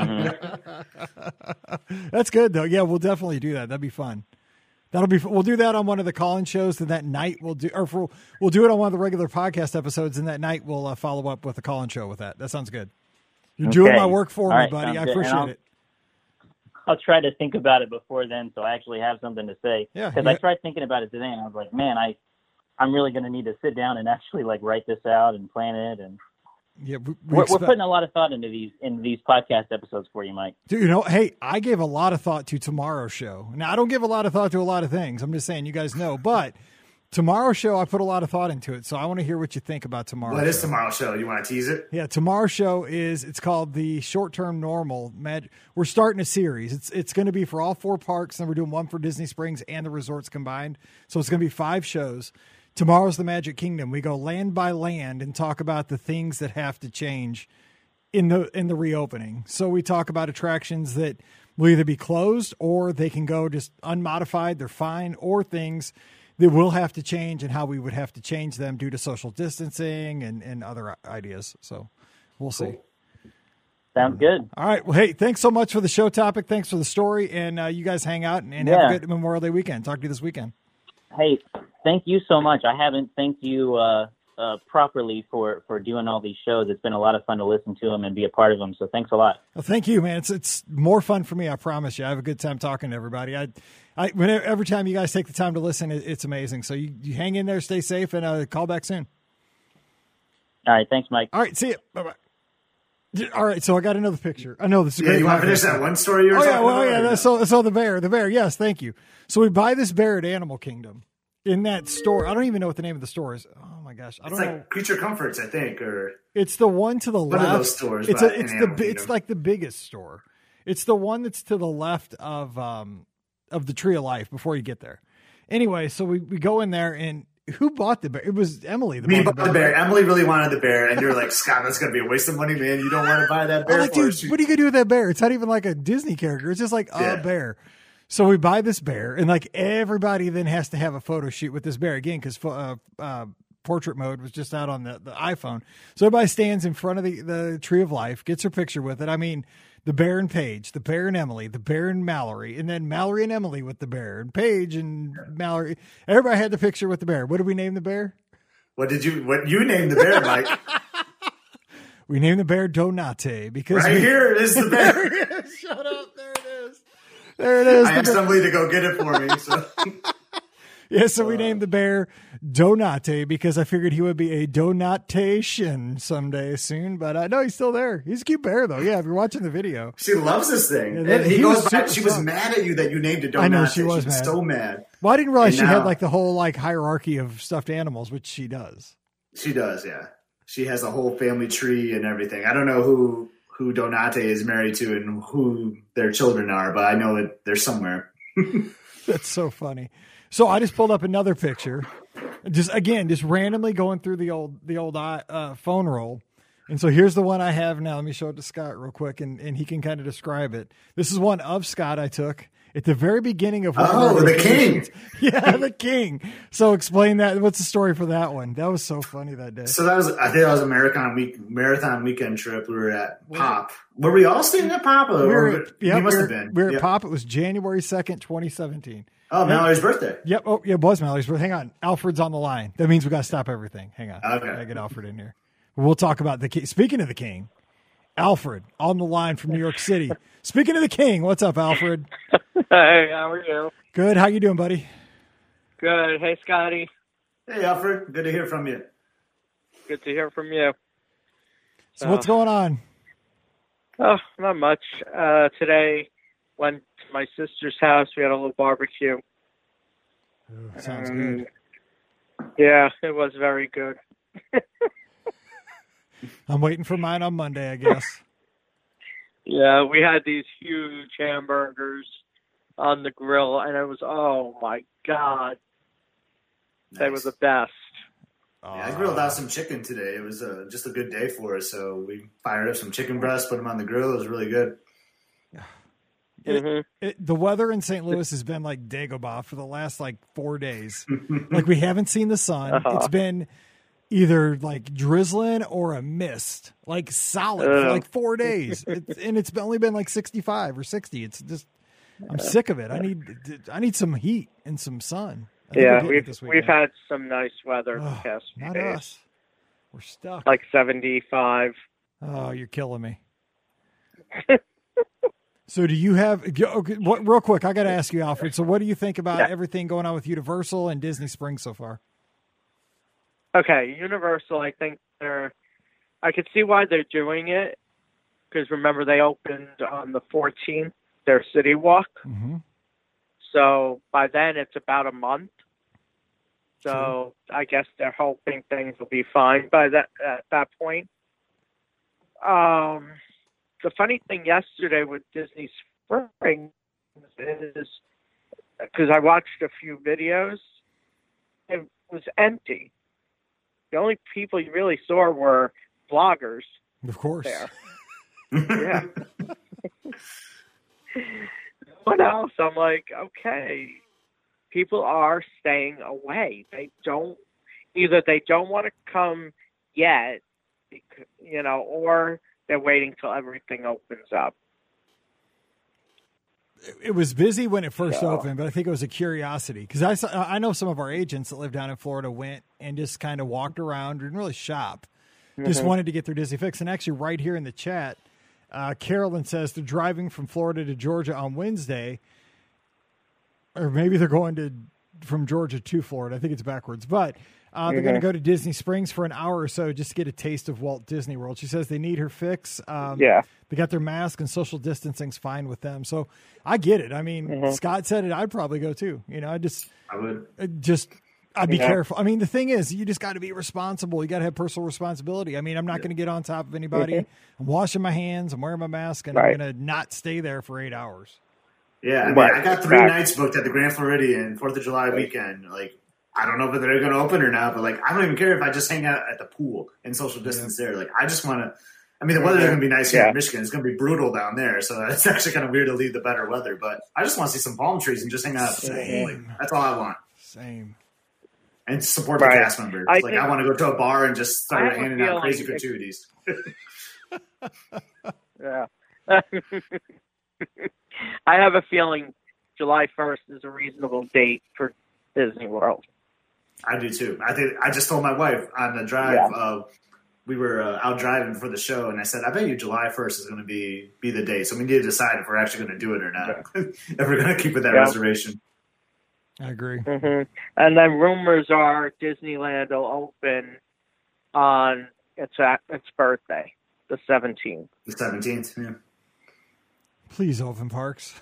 Speaker 5: Mm-hmm.
Speaker 1: That's good, though. Yeah, we'll definitely do that. That'd be fun. We'll do that on one of the call-in shows, and that night we'll do it on one of the regular podcast episodes, and that night we'll follow up with a call-in show with that. That sounds good. You're doing my work for me, buddy. I appreciate it.
Speaker 5: I'll try to think about it before then, so I actually have something to say.
Speaker 1: Yeah,
Speaker 5: because I tried thinking about it today, and I was like, man, I'm really going to need to sit down and actually write this out and plan it. And
Speaker 1: yeah,
Speaker 5: we're putting a lot of thought into these podcast episodes for you, Mike.
Speaker 1: Dude, hey, I gave a lot of thought to tomorrow's show. Now, I don't give a lot of thought to a lot of things. I'm just saying, you guys know, but tomorrow's show, I put a lot of thought into it, so I want to hear what you think about tomorrow's show.
Speaker 3: What is tomorrow's show? You want to tease it?
Speaker 1: Yeah, tomorrow's show it's called the Short-Term Normal. We're starting a series. It's going to be for all 4 parks, and we're doing one for Disney Springs and the resorts combined. So it's going to be 5 shows. Tomorrow's the Magic Kingdom. We go land by land and talk about the things that have to change in the reopening. So we talk about attractions that will either be closed or they can go just unmodified, they're fine, or things that will have to change and how we would have to change them due to social distancing and other ideas. So we'll see.
Speaker 5: Sounds good.
Speaker 1: All right. Well, hey, thanks so much for the show topic. Thanks for the story. And you guys hang out and have a good Memorial Day weekend. Talk to you this weekend.
Speaker 5: Hey, thank you so much. I haven't thanked you properly for doing all these shows. It's been a lot of fun to listen to them and be a part of them. So thanks a lot.
Speaker 1: Well, thank you, man. It's more fun for me. I promise you. I have a good time talking to everybody. Every time you guys take the time to listen, it's amazing. So you hang in there, stay safe, and call back soon.
Speaker 5: All right. Thanks, Mike.
Speaker 1: All right. See you. Bye-bye. All right, so I got another picture. I know this is great.
Speaker 3: You want to finish that one story you were talking about?
Speaker 1: So the bear. Yes, thank you. So we buy this bear at Animal Kingdom in that store. I don't even know what the name of the store is. Oh my gosh, I don't know.
Speaker 3: It's like Creature Comforts, I think, or
Speaker 1: it's the one to the left.
Speaker 3: One of those stores.
Speaker 1: It's like the biggest store. It's the one that's to the left of the Tree of Life before you get there. Anyway, so we go in there and. Who bought the bear? It was Emily.
Speaker 3: We bought the bear. Emily really wanted the bear, and you're like, Scott, that's going to be a waste of money, man. You don't want to buy that bear.
Speaker 1: Like, dude, what are you going to do with that bear? It's not even like a Disney character. It's just like a bear. So we buy this bear, and like everybody then has to have a photo shoot with this bear again because portrait mode was just out on the iPhone. So everybody stands in front of the Tree of Life, gets her picture with it. I mean, the bear and Paige, the bear and Emily, the bear and Mallory, and then Mallory and Emily with the bear, and Paige and Mallory. Everybody had the picture with the bear. What did we name the bear?
Speaker 3: What you named the bear, Mike?
Speaker 1: We named the bear Donate because
Speaker 3: here is the bear.
Speaker 1: Shut up! There it is. There it is.
Speaker 3: I asked somebody to go get it for me. So.
Speaker 1: So we named the bear Donate because I figured he would be a donatation someday soon. But I know he's still there. He's a cute bear, though. Yeah, if you're watching the video.
Speaker 3: She loves this thing. And he goes back. She was mad at you that you named it Donate.
Speaker 1: I know, she was mad.
Speaker 3: So mad.
Speaker 1: Well, I didn't realize she had like the whole like hierarchy of stuffed animals, which she does.
Speaker 3: She does, yeah. She has a whole family tree and everything. I don't know who Donate is married to and who their children are, but I know they're somewhere.
Speaker 1: That's so funny. So I just pulled up another picture, just randomly going through the old phone roll. And so here's the one I have now. Let me show it to Scott real quick, and he can kind of describe it. This is one of Scott I took at the very beginning of
Speaker 3: the king.
Speaker 1: Yeah, the king. So explain that. What's the story for that one? That was so funny that day.
Speaker 3: So I think that was a marathon weekend trip. We were at Pop. Were we all staying at Pop? We must have been.
Speaker 1: We were at Pop. It was January 2nd, 2017.
Speaker 3: Oh, Mallory's birthday.
Speaker 1: Yep. Oh, yeah, it was Mallory's birthday. Hang on. Alfred's on the line. That means we got to stop everything. Hang on.
Speaker 3: Okay.
Speaker 1: I get Alfred in here. We'll talk about the king. Speaking of the king, Alfred on the line from New York City. Speaking of the king, what's up, Alfred?
Speaker 6: Hey, how are you?
Speaker 1: Good. How you doing, buddy?
Speaker 6: Good. Hey, Scotty.
Speaker 3: Hey, Alfred. Good to hear from you.
Speaker 6: Good to hear from you.
Speaker 1: So what's going on?
Speaker 6: Oh, not much. Today, went to my sister's house. We had a little barbecue.
Speaker 1: Ooh, sounds good.
Speaker 6: Yeah, it was very good.
Speaker 1: I'm waiting for mine on Monday, I guess.
Speaker 6: Yeah, we had these huge hamburgers on the grill, and it was, oh, my God. Nice. They were the best.
Speaker 3: Yeah, I grilled out some chicken today. It was just a good day for us. So we fired up some chicken breasts, put them on the grill. It was really good.
Speaker 1: The weather in St. Louis has been like Dagobah for the last 4 days. Like we haven't seen the sun. Uh-huh. It's been either drizzling or a mist, solid for 4 days. It's only been 65 or 60. It's just, I'm sick of it. I need some heat and some sun.
Speaker 6: Yeah, we've had some nice weather the past few
Speaker 1: not
Speaker 6: days.
Speaker 1: Us. We're stuck.
Speaker 6: 75.
Speaker 1: Oh, you're killing me. So do you have, real quick, I got to ask you, Alfred, so what do you think about everything going on with Universal and Disney Springs so far?
Speaker 6: Okay, Universal, I think I could see why they're doing it, because remember they opened on the 14th, their City Walk.
Speaker 1: Mm-hmm.
Speaker 6: So by then it's about a month. So I guess they're hoping things will be fine by that point. The funny thing yesterday with Disney Springs is, because I watched a few videos, it was empty. The only people you really saw were bloggers.
Speaker 1: Of course.
Speaker 6: There. Yeah. What else? I'm like, okay, people are staying away. Either they don't want to come yet, or they're waiting till everything opens up.
Speaker 1: it was busy when it first opened, but I think it was a curiosity because I know some of our agents that live down in Florida went and just kind of walked around, didn't really shop, just wanted to get their Disney fix. And actually, right here in the chat, Carolyn says they're driving from Florida to Georgia on Wednesday, or maybe they're going from Georgia to Florida. I think it's backwards, but they're going to go to Disney Springs for an hour or so just to get a taste of Walt Disney World. She says they need her fix. They got their mask and social distancing's fine with them. So I get it. I mean, Scott said it. I'd probably go too. You know, I'd be careful. I mean, the thing is, you just got to be responsible. You got to have personal responsibility. I mean, I'm not going to get on top of anybody. I'm washing my hands. I'm wearing my mask, and I'm going to not stay there for 8 hours.
Speaker 3: Yeah, I mean, I got 3 nights booked at the Grand Floridian, 4th of July weekend. Like, I don't know if they're going to open or not, but like, I don't even care if I just hang out at the pool and social distance there. Like, I just want to. I mean, the weather's going to be nice here in Michigan. It's going to be brutal down there, so it's actually kind of weird to leave the better weather. But I just want to see some palm trees and just hang out at the pool. Like, that's all I want.
Speaker 1: Same.
Speaker 3: And support the cast members. I want to go to a bar and just start handing out crazy gratuities.
Speaker 6: Yeah. I have a feeling July 1st is a reasonable date for Disney World.
Speaker 3: I do too. I just told my wife on the drive. We were out driving for the show, and I said, "I bet you July 1st is going to be the day." So we need to decide if we're actually going to do it or not. If we're going to keep with that reservation.
Speaker 1: I agree.
Speaker 6: And then rumors are Disneyland will open on its birthday, the 17th.
Speaker 3: The 17th. Yeah.
Speaker 1: Please open parks.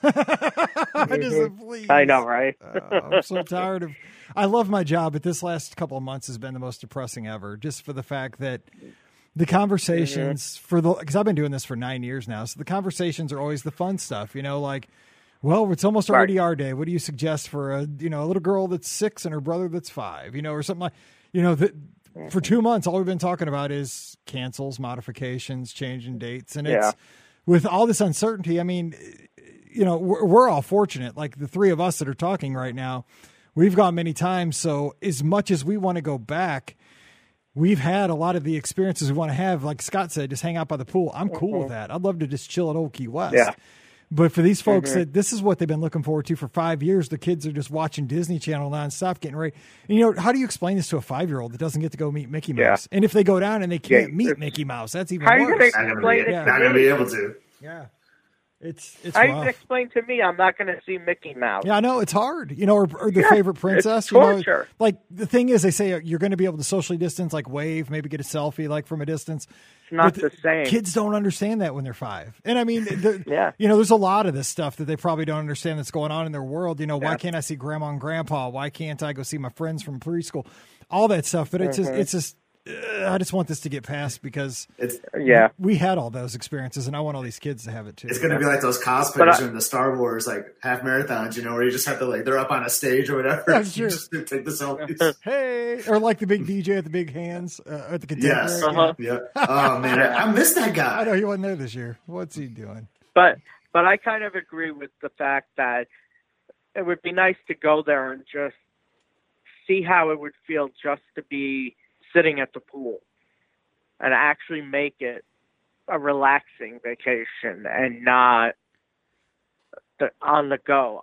Speaker 1: Please.
Speaker 6: I know, right?
Speaker 1: I'm so tired of. I love my job, but this last couple of months has been the most depressing ever. Just for the fact that the conversations because I've been doing this for 9 years now, so the conversations are always the fun stuff. You know, like, well, it's almost already our day. What do you suggest for a little girl that's 6 and her brother that's 5? You know, or something like, for 2 months, all we've been talking about is cancels, modifications, changing dates, and it's. With all this uncertainty, I mean, we're all fortunate. Like the 3 of us that are talking right now, we've gone many times. So as much as we want to go back, we've had a lot of the experiences we want to have. Like Scott said, just hang out by the pool. I'm cool with that. I'd love to just chill at Old Key West. Yeah. But for these folks that this is what they've been looking forward to for 5 years, the kids are just watching Disney Channel nonstop, getting ready. And, how do you explain this to a 5-year-old that doesn't get to go meet Mickey Mouse? And if they go down and they can't meet Mickey Mouse, that's even worse.
Speaker 3: Not going to be able to.
Speaker 1: Yeah. It's
Speaker 6: how you can explain to me I'm not going to see Mickey Mouse?
Speaker 1: Yeah, I know it's hard. Or the favorite princess.
Speaker 6: It's torture.
Speaker 1: Like the thing is, they say you're going to be able to socially distance, like wave, maybe get a selfie, like from a distance.
Speaker 6: It's not the same.
Speaker 1: Kids don't understand that when they're 5. And I mean, there's a lot of this stuff that they probably don't understand that's going on in their world. Why can't I see grandma and grandpa? Why can't I go see my friends from preschool? All that stuff. But it's just. I just want this to get passed because we had all those experiences, and I want all these kids to have it too.
Speaker 3: It's going to be like those cosplayers in the Star Wars half marathons, where you just have to they're up on a stage or whatever.
Speaker 1: That's true.
Speaker 3: Just take the selfies.
Speaker 1: Hey, or like the big DJ at the big hands at the Contemporary.
Speaker 3: Yes. Yeah. Oh man, I missed that guy.
Speaker 1: I know he wasn't there this year. What's he doing?
Speaker 6: But I kind of agree with the fact that it would be nice to go there and just see how it would feel just to be sitting at the pool and actually make it a relaxing vacation and not on the go,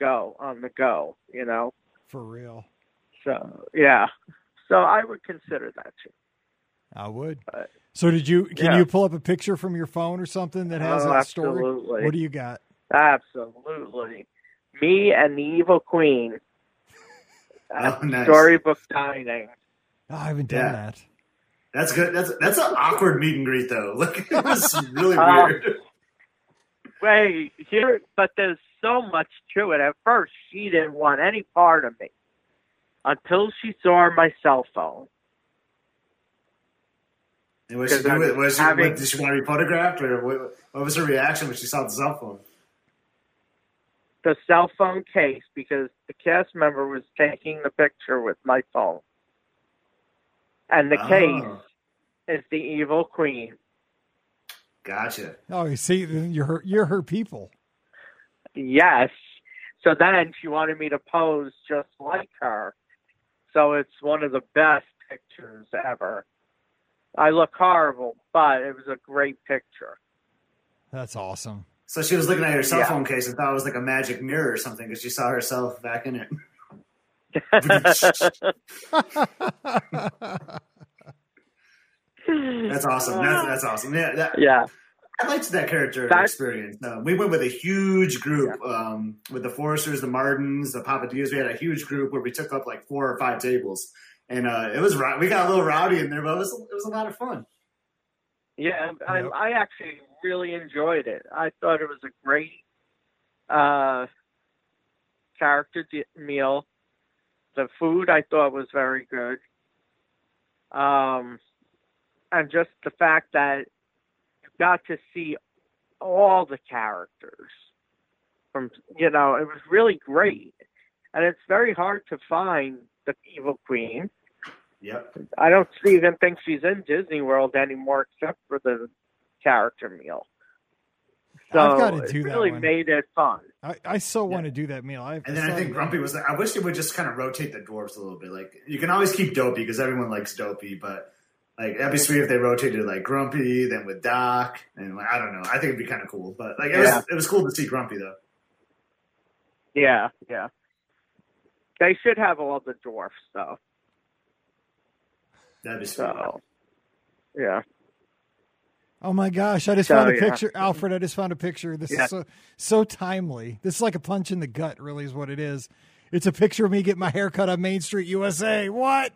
Speaker 1: For real.
Speaker 6: So, yeah. So I would consider that too.
Speaker 1: I would. So can you pull up a picture from your phone or something that has that story?
Speaker 6: Absolutely.
Speaker 1: What do you got?
Speaker 6: Absolutely. Me and the Evil Queen at
Speaker 3: nice.
Speaker 6: Storybook Dining.
Speaker 1: Oh, I haven't done that.
Speaker 3: That's good. That's an awkward meet and greet, though. Look, it was really weird.
Speaker 6: But there's so much to it. At first, she didn't want any part of me until she saw my cell phone.
Speaker 3: And what did she want to be photographed, or what was her reaction when she saw the cell phone?
Speaker 6: The cell phone case, because the cast member was taking the picture with my phone. And the case is the Evil Queen.
Speaker 3: Gotcha.
Speaker 1: Oh, you see, you're her people.
Speaker 6: Yes. So then she wanted me to pose just like her. So it's one of the best pictures ever. I look horrible, but it was a great picture.
Speaker 1: That's awesome.
Speaker 3: So she was looking at her cell phone case and thought it was like a magic mirror or something because she saw herself back in it. That's awesome. That's awesome. Yeah. I liked that character experience. We went with a huge group with the Forresters, the Martins, the Papadias. We had a huge group where we took up like 4 or 5 tables, and it was we got a little rowdy in there, but it was a lot of fun.
Speaker 6: Yeah, I actually really enjoyed it. I thought it was a great character meal. The food I thought was very good, and just the fact that got to see all the characters from, it was really great. And it's very hard to find the Evil Queen.
Speaker 3: Yep.
Speaker 6: I don't even think she's in Disney World anymore except for the character meal. So
Speaker 1: I've got to do
Speaker 6: it
Speaker 1: that
Speaker 6: really
Speaker 1: one.
Speaker 6: made it fun.
Speaker 1: I so want to do that meal.
Speaker 3: And then I think Grumpy was I wish they would just kind of rotate the dwarves a little bit. Like, you can always keep Dopey because everyone likes Dopey, but like, that'd be sweet if they rotated like Grumpy, then with Doc, and like, I don't know. I think it'd be kind of cool. But like, it was cool to see Grumpy though.
Speaker 6: Yeah. They should have all the dwarfs though.
Speaker 3: That'd be sweet.
Speaker 6: So, yeah.
Speaker 1: Oh my gosh! I just found a picture, Alfred. I just found a picture. This is so timely. This is like a punch in the gut. Really, is what it is. It's a picture of me getting my hair cut on Main Street, USA. What?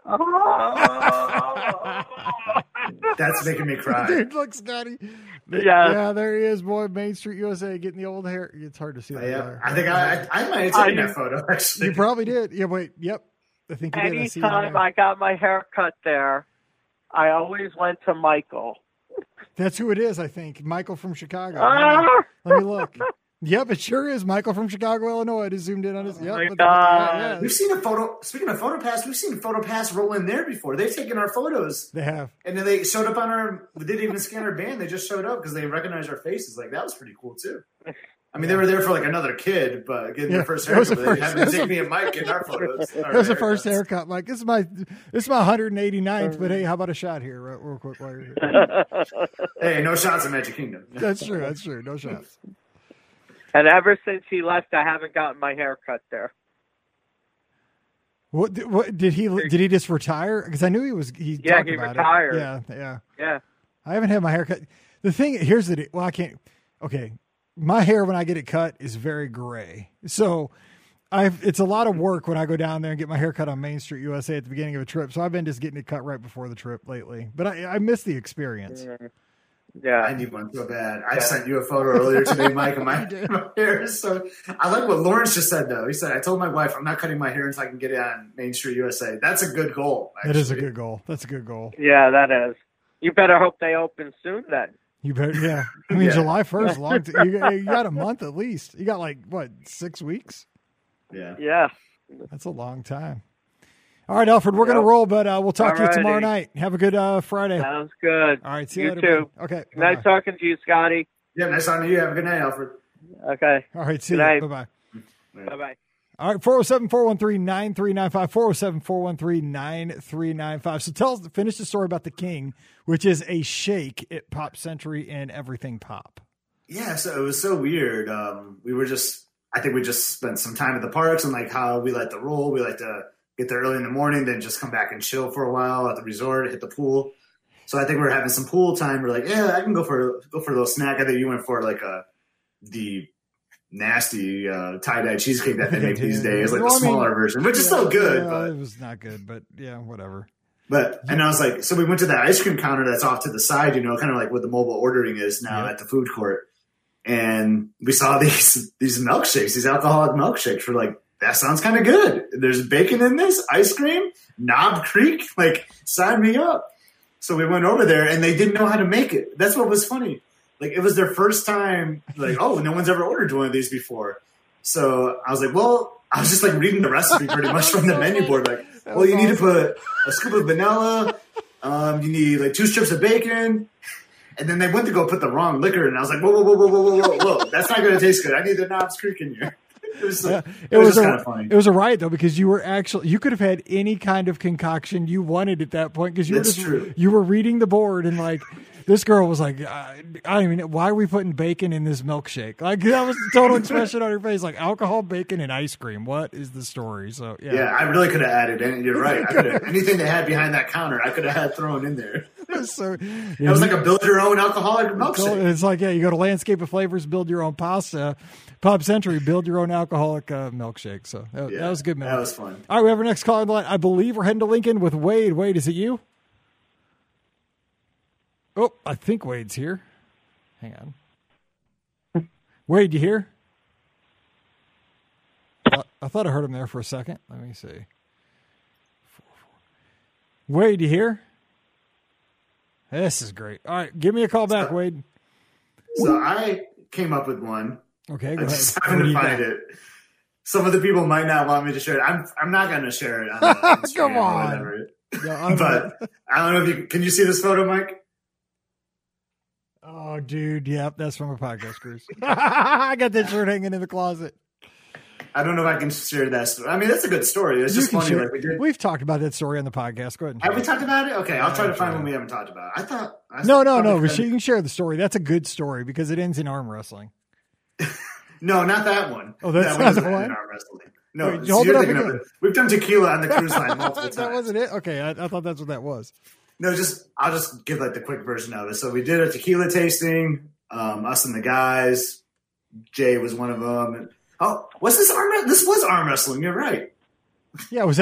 Speaker 3: That's making me cry.
Speaker 1: Dude, look, Scotty.
Speaker 6: Yeah,
Speaker 1: there he is, boy. Main Street, USA, getting the old hair. It's hard to see that.
Speaker 3: Yeah, I think I might have taken that photo. Actually,
Speaker 1: you probably did. Yeah, wait. Yep. I think you did.
Speaker 6: Anytime I got my hair cut there, I always went to Michael.
Speaker 1: That's who it is, I think. Michael from Chicago. Let me look. Yep, it sure is. Michael from Chicago, Illinois. I just zoomed in on his. Yep.
Speaker 3: We've seen a photo. Speaking of PhotoPass, we've seen PhotoPass roll in there before. They've taken our photos.
Speaker 1: They have.
Speaker 3: And then they showed up on our. They didn't even scan our band. They just showed up because they recognized our faces. Like, that was pretty cool too. I mean, they were there for like another kid, but getting their first haircut. They happened to take me and Mike in our photos.
Speaker 1: It was the first haircut. Mike, this is my 189th. But hey, how about a shot here, real quick while you're here?
Speaker 3: Hey, no shots in Magic Kingdom.
Speaker 1: That's true. No shots.
Speaker 6: And ever since he left, I haven't gotten my hair cut there.
Speaker 1: What did he just retire? Because I knew he talked about
Speaker 6: retired.
Speaker 1: It.
Speaker 6: Yeah.
Speaker 1: I haven't had my hair cut. The thing here's the I can't. Okay, my hair when I get it cut is very gray. So it's a lot of work when I go down there and get my hair cut on Main Street, USA at the beginning of a trip. So I've been just getting it cut right before the trip lately. But I miss the experience.
Speaker 6: Yeah,
Speaker 3: I need one so bad. I sent you a photo earlier today, Mike, and my hair is so. I like what Lawrence just said, though. He said, "I told my wife I'm not cutting my hair until I can get it on Main Street, USA." That's a good goal. Actually.
Speaker 1: That is a good goal. That's a good goal.
Speaker 6: Yeah, that is. You better hope they open soon, then.
Speaker 1: You better, yeah. I mean, July 1st. You got a month at least. You got 6 weeks.
Speaker 6: Yeah.
Speaker 1: That's a long time. All right, Alfred, we're going to roll, but we'll talk to you tomorrow night. Have a good Friday.
Speaker 6: Sounds good.
Speaker 1: All right, see you later.
Speaker 6: Too.
Speaker 1: Buddy. Okay.
Speaker 6: Nice talking to you, Scotty.
Speaker 3: Yeah, nice talking to you. Have a good night, Alfred.
Speaker 6: Okay.
Speaker 1: All right, see
Speaker 6: you.
Speaker 1: Bye-bye.
Speaker 6: Bye-bye.
Speaker 1: All right, 407-413-9395, 407-413-9395. So finish the story about the King, which is a shake at Pop Century and Everything Pop.
Speaker 3: Yeah, so it was so weird. I think we just spent some time at the parks and like how we like to roll. We like to get there early in the morning, then just come back and chill for a while at the resort, hit the pool. So I think we were having some pool time. We're like, yeah, I can go for a little snack. I think you went for the nasty tie-dye cheesecake that they make these days, like the smaller version, which is still good. But
Speaker 1: it was not good, but yeah, whatever.
Speaker 3: And I was like, so we went to that ice cream counter that's off to the side, kind of like what the mobile ordering is now at the food court. And we saw these milkshakes, these alcoholic milkshakes. We're like, that sounds kind of good. There's bacon in this, ice cream, Knob Creek, like sign me up. So we went over there and they didn't know how to make it. That's what was funny. Like, it was their first time, like, oh, no one's ever ordered one of these before. So I was like, well, I was just like reading the recipe pretty much from the menu board. Like, well, you need to put a scoop of vanilla. You need like 2 strips of bacon. And then they went to go put the wrong liquor. And I was like, whoa. That's not going to taste good. I need the Knobs Creek in here. It was kind of funny.
Speaker 1: It was a riot though, because you could have had any kind of concoction you wanted at that point, because you were reading the board and like This girl was like, I don't even know, why are we putting bacon in this milkshake? Like, that was the total expression on her face, like alcohol, bacon, and ice cream. What is the story? So,
Speaker 3: yeah, I really could have added, and you're right. I could have, anything they had behind that counter, I could have had thrown in there.
Speaker 1: So,
Speaker 3: it was like a build your own alcoholic milkshake.
Speaker 1: It's like, yeah, you go to Landscape of Flavors, build your own pasta. Pop Century, build your own alcoholic milkshake. So that was a good, man.
Speaker 3: That was fun.
Speaker 1: All right, we have our next caller on the line. I believe we're heading to Lincoln with Wade. Wade, is it you? Oh, I think Wade's here. Hang on. Wade, you here? I thought I heard him there for a second. Let me see. Wade, you here? This is great. All right, give me a call back, Wade.
Speaker 3: So I came up with one.
Speaker 1: Okay, go
Speaker 3: I
Speaker 1: ahead.
Speaker 3: just happened to find it. Some of the people might not want me to share it. I'm not going to share it on Instagram
Speaker 1: Come on.
Speaker 3: or whatever. But I don't know if can you see this photo, Mike?
Speaker 1: Oh, dude. Yep, that's from a podcast cruise. I got that shirt hanging in the closet.
Speaker 3: I don't know if I can share that story. I mean, that's a good story. It's just funny. Like
Speaker 1: We've talked about that story on the podcast. Go ahead.
Speaker 3: Have we talked about it? Okay, I'll try to find one we haven't talked about.
Speaker 1: No. You can share the story. That's a good story because it ends in arm wrestling.
Speaker 3: No, not that one.
Speaker 1: Oh, that's
Speaker 3: that
Speaker 1: not the
Speaker 3: one.
Speaker 1: one?
Speaker 3: In arm wrestling. No,
Speaker 1: wait, hold it up again.
Speaker 3: We've done tequila on the cruise line multiple times.
Speaker 1: That wasn't it? Okay, I thought that's what that was.
Speaker 3: No, I'll just give like the quick version of it. So we did a tequila tasting, us and the guys. Jay was one of them. And, what's this arm? This was arm wrestling. You're right.
Speaker 1: Yeah, it was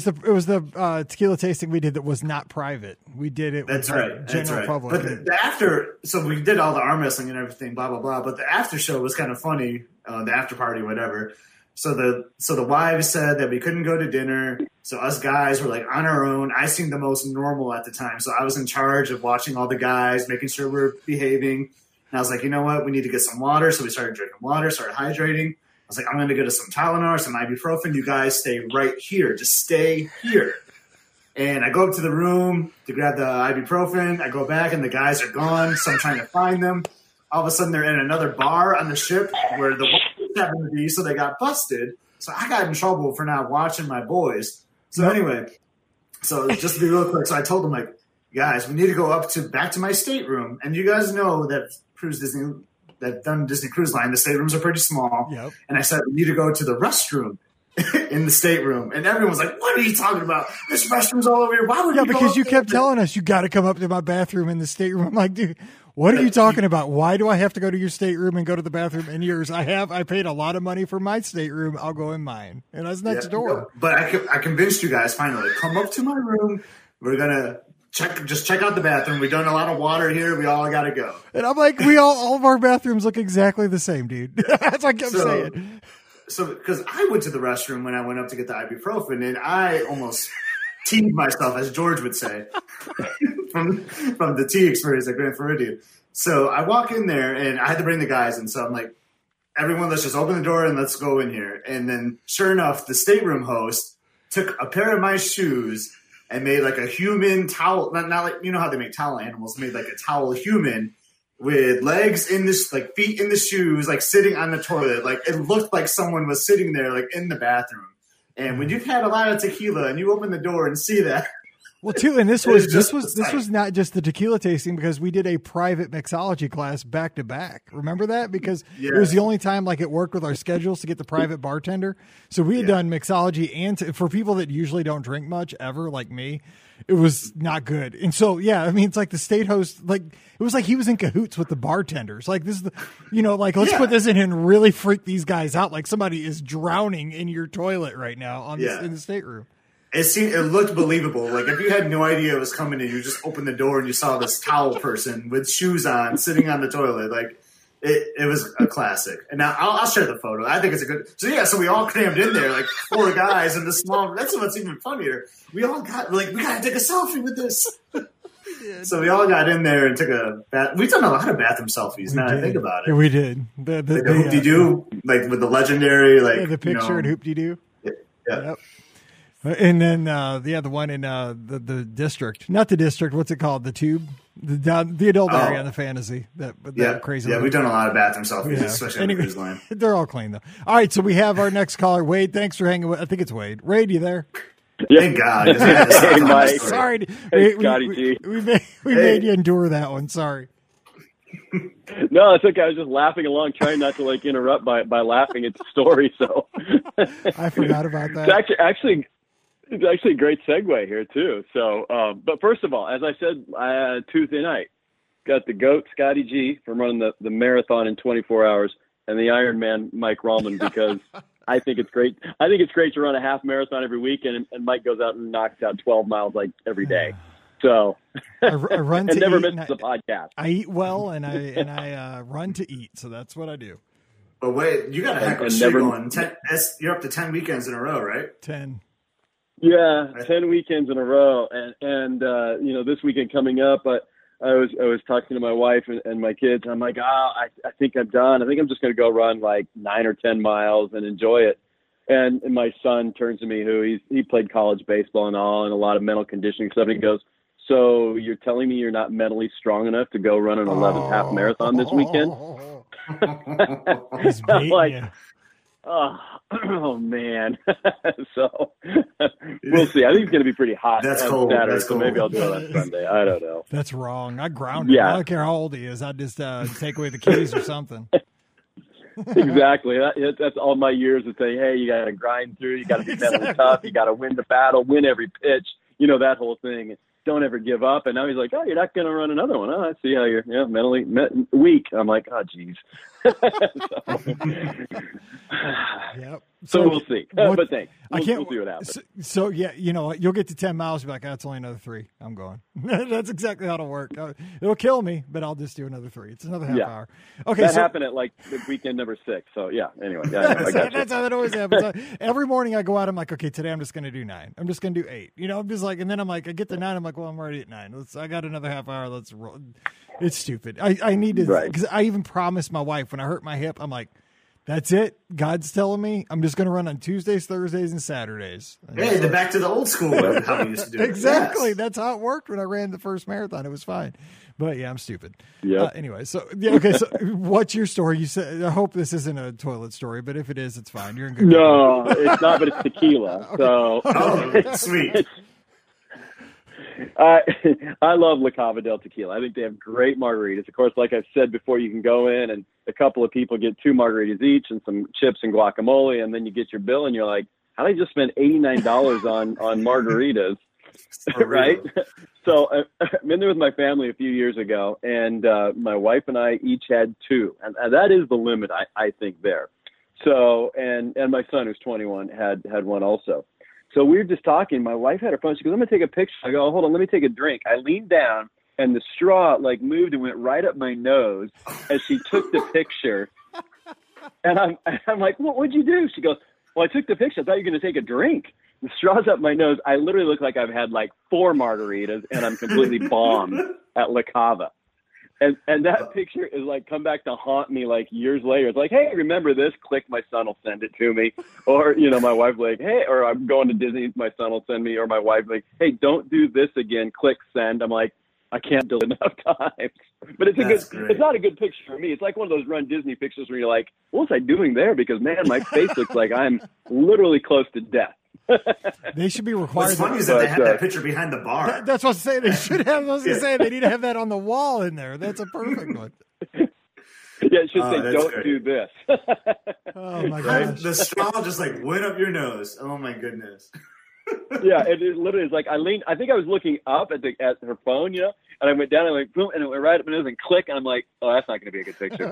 Speaker 1: the tequila tasting we did that was not private. We did it.
Speaker 3: That's
Speaker 1: with
Speaker 3: right.
Speaker 1: General public.
Speaker 3: But the after, so we did all the arm wrestling and everything, blah blah blah. But the after show was kind of funny. The after party, whatever. So the wives said that we couldn't go to dinner. So us guys were like on our own. I seemed the most normal at the time, so I was in charge of watching all the guys, making sure we're behaving. And I was like, you know what? We need to get some water. So we started drinking water, started hydrating. I was like, I'm going to get us some Tylenol, some ibuprofen. You guys stay right here. Just stay here. And I go up to the room to grab the ibuprofen. I go back, and the guys are gone. So I'm trying to find them. All of a sudden, they're in another bar on the ship where the wives happened to be, so they got busted. So I got in trouble for not watching my boys. So anyway, so just to be real quick, so I told them, like, guys, we need to go back to my stateroom. And you guys know that that done Disney Cruise Line, the staterooms are pretty small.
Speaker 1: Yep.
Speaker 3: And I said, we need to go to the restroom in the stateroom. And everyone's like, what are you talking about? This restroom's all over here. Why would you go
Speaker 1: because you
Speaker 3: up
Speaker 1: kept
Speaker 3: there?
Speaker 1: telling us you got to come up to my bathroom in the stateroom. I'm like, dude, what are you talking about? Why do I have to go to your stateroom and go to the bathroom in yours? I paid a lot of money for my stateroom. I'll go in mine. And that's next door.
Speaker 3: No, but I convinced you guys finally. Come up to my room. We're going to check out the bathroom. We've done a lot of water here. We all got to go.
Speaker 1: And I'm like, all of our bathrooms look exactly the same, dude. That's what I kept saying.
Speaker 3: So, because I went to the restroom when I went up to get the ibuprofen, and I almost teed myself, as George would say, from the tea experience at Grand Floridian. So I walk in there, and I had to bring the guys in. So I'm like, everyone, let's just open the door and let's go in here. And then, sure enough, the stateroom host took a pair of my shoes and made like a human towel, not like, you know how they make towel animals, made like a towel human with legs in this, like feet in the shoes, like sitting on the toilet. Like it looked like someone was sitting there, like in the bathroom. And when you've had a lot of tequila and you open the door and see that.
Speaker 1: Well, too, and this was not just the tequila tasting because we did a private mixology class back to back. Remember that? Because it was the only time like it worked with our schedules to get the private bartender. So we had done mixology, and for people that usually don't drink much ever, like me, it was not good. And so, yeah, I mean, it's like the state host, like it was like he was in cahoots with the bartenders. Like this is let's put this in and really freak these guys out. Like somebody is drowning in your toilet right now in the stateroom.
Speaker 3: It looked believable. Like if you had no idea it was coming and you just opened the door and you saw this towel person with shoes on sitting on the toilet, like it was a classic. And now I'll share the photo. I think it's a good. So we all crammed in there like 4 guys in the small. That's what's even funnier. We all got we gotta take a selfie with this. So we all got in there and took a bath. We've done a lot of bathroom selfies. Now I think about it.
Speaker 1: Yeah, we did. The
Speaker 3: hoop-de-doo, like with the legendary, like
Speaker 1: the picture at hoop-de-doo.
Speaker 3: Yeah.
Speaker 1: Yep. And then, the one in the district, not the district. What's it called? The tube, the adult area in the fantasy. That crazy.
Speaker 3: Yeah, we've done a lot of bathroom selfies, especially on the cruise line.
Speaker 1: They're all clean though. All right, so we have our next caller, Wade. Thanks for hanging with. I think it's Wade. Wade, you there?
Speaker 3: Thank God. 'cause I had to stop
Speaker 7: Hey,
Speaker 3: telling
Speaker 7: Mike.
Speaker 3: this story.
Speaker 1: Sorry,
Speaker 7: Hey, Scotty G.
Speaker 1: we made you endure that one. Sorry.
Speaker 7: No, it's okay. I was just laughing along, trying not to like interrupt by laughing at the story. So
Speaker 1: I forgot about that.
Speaker 7: it's actually a great segue here too. So, but first of all, as I said Tuesday night, got the GOAT Scotty G from running the marathon in 24 hours, and the Ironman Mike Rallman, because I think it's great. I think it's great to run a half marathon every week, and Mike goes out and knocks out 12 miles like every day. So
Speaker 1: I run to
Speaker 7: and never
Speaker 1: eat,
Speaker 7: misses a podcast.
Speaker 1: I eat well, and I run to eat. So that's what I do.
Speaker 3: But wait, you got a heck of a
Speaker 7: And
Speaker 3: streak
Speaker 7: never-
Speaker 3: going. You're up to 10 weekends in a row, right?
Speaker 1: 10.
Speaker 7: Yeah, 10 weekends in a row, and this weekend coming up, I was talking to my wife and my kids, and I'm like, I think I'm done. I think I'm just going to go run like 9 or 10 miles and enjoy it. And my son turns to me, he played college baseball and all, and a lot of mental conditioning stuff, and he goes, "So you're telling me you're not mentally strong enough to go run an 11th half marathon this weekend?"
Speaker 1: He's
Speaker 7: I'm
Speaker 1: baiting
Speaker 7: like,
Speaker 1: you.
Speaker 7: oh man. So we'll see. I think it's going to be pretty hot
Speaker 3: That's
Speaker 7: on
Speaker 3: cold.
Speaker 7: Saturday,
Speaker 3: That's
Speaker 7: so maybe I'll
Speaker 3: cold.
Speaker 7: do it on Sunday. I don't know.
Speaker 1: That's wrong. I ground him.
Speaker 7: Yeah.
Speaker 1: I don't care how old he is. I just take away the keys or something.
Speaker 7: Exactly. That's all my years of saying, hey, you got to grind through. You got to be mentally tough. You got to win the battle, win every pitch. You know, that whole thing. Don't ever give up. And now he's like, oh, you're not going to run another one. Oh, I see how you're mentally weak. I'm like, oh, geez.
Speaker 1: Yep.
Speaker 7: So we'll see. But thanks.
Speaker 1: I can't.
Speaker 7: We'll see what happens.
Speaker 1: So yeah, you'll get to 10 miles. You'll be like, that's only another 3. I'm going. That's exactly how it'll work. It'll kill me, but I'll just do another 3. It's another half hour. Okay.
Speaker 7: That happened at like the weekend number 6. So yeah. Anyway, I got you.
Speaker 1: That's how that always happens. Every morning I go out. I'm like, okay, today I'm just going to do 9. I'm just going to do 8. I'm just like, and then I'm like, I get to 9. I'm like, well, I'm already at 9. I got another half hour. Let's roll. It's stupid. I need to, because I even promised my wife when I hurt my hip, I'm like, that's it. God's telling me I'm just going to run on Tuesdays, Thursdays, and Saturdays.
Speaker 3: Hey, the back to the old school of how we used to do it.
Speaker 1: Exactly.
Speaker 3: Yes.
Speaker 1: That's how it worked when I ran the first marathon. It was fine. But yeah, I'm stupid.
Speaker 7: Yep.
Speaker 1: Anyway, so yeah, okay. So what's your story? You said, I hope this isn't a toilet story, but if it is, it's fine. You're in good
Speaker 7: No, it's not, but it's tequila. So
Speaker 3: Oh, sweet.
Speaker 7: I love La Cava del Tequila. I think they have great margaritas. Of course, like I've said before, you can go in and a couple of people get 2 margaritas each and some chips and guacamole, and then you get your bill and you're like, how did I just spend $89 on margaritas? Right? So I'm in there with my family a few years ago, and my wife and I each had 2, and that is the limit, I think, there. So, and my son, who's 21, had one also. So we were just talking. My wife had her phone. She goes, I'm going to take a picture. I go, hold on, let me take a drink. I leaned down, and the straw like moved and went right up my nose as she took the picture. And I'm like, what'd you do? She goes, well, I took the picture. I thought you were going to take a drink. The straw's up my nose. I literally look like I've had like 4 margaritas, and I'm completely bombed at La Cava. And that picture is like come back to haunt me like years later. It's like, hey, remember this? Click, my son will send it to me. Or, my wife like, hey, or I'm going to Disney, my son will send me, or my wife like, hey, don't do this again. Click send. I'm like, I can't do it enough times. But it's not a good picture for me. It's like one of those Run Disney pictures where you're like, what was I doing there? Because man, my face looks like I'm literally close to death.
Speaker 1: They should be required.
Speaker 3: What's funny is that they have that picture behind the bar.
Speaker 1: That's what I was saying. They should have. I was going to say they need to have that on the wall in there. That's a perfect one.
Speaker 7: Yeah, it should say, don't
Speaker 3: great.
Speaker 7: do this.
Speaker 1: Oh my
Speaker 3: Right?
Speaker 1: gosh.
Speaker 3: The straw just like went up your nose. Oh my goodness.
Speaker 7: Yeah, it literally is like I leaned. I think I was looking up at her phone, and I went down and like boom, and it went right up my nose and click, and I'm like, oh, that's not going to be a good picture.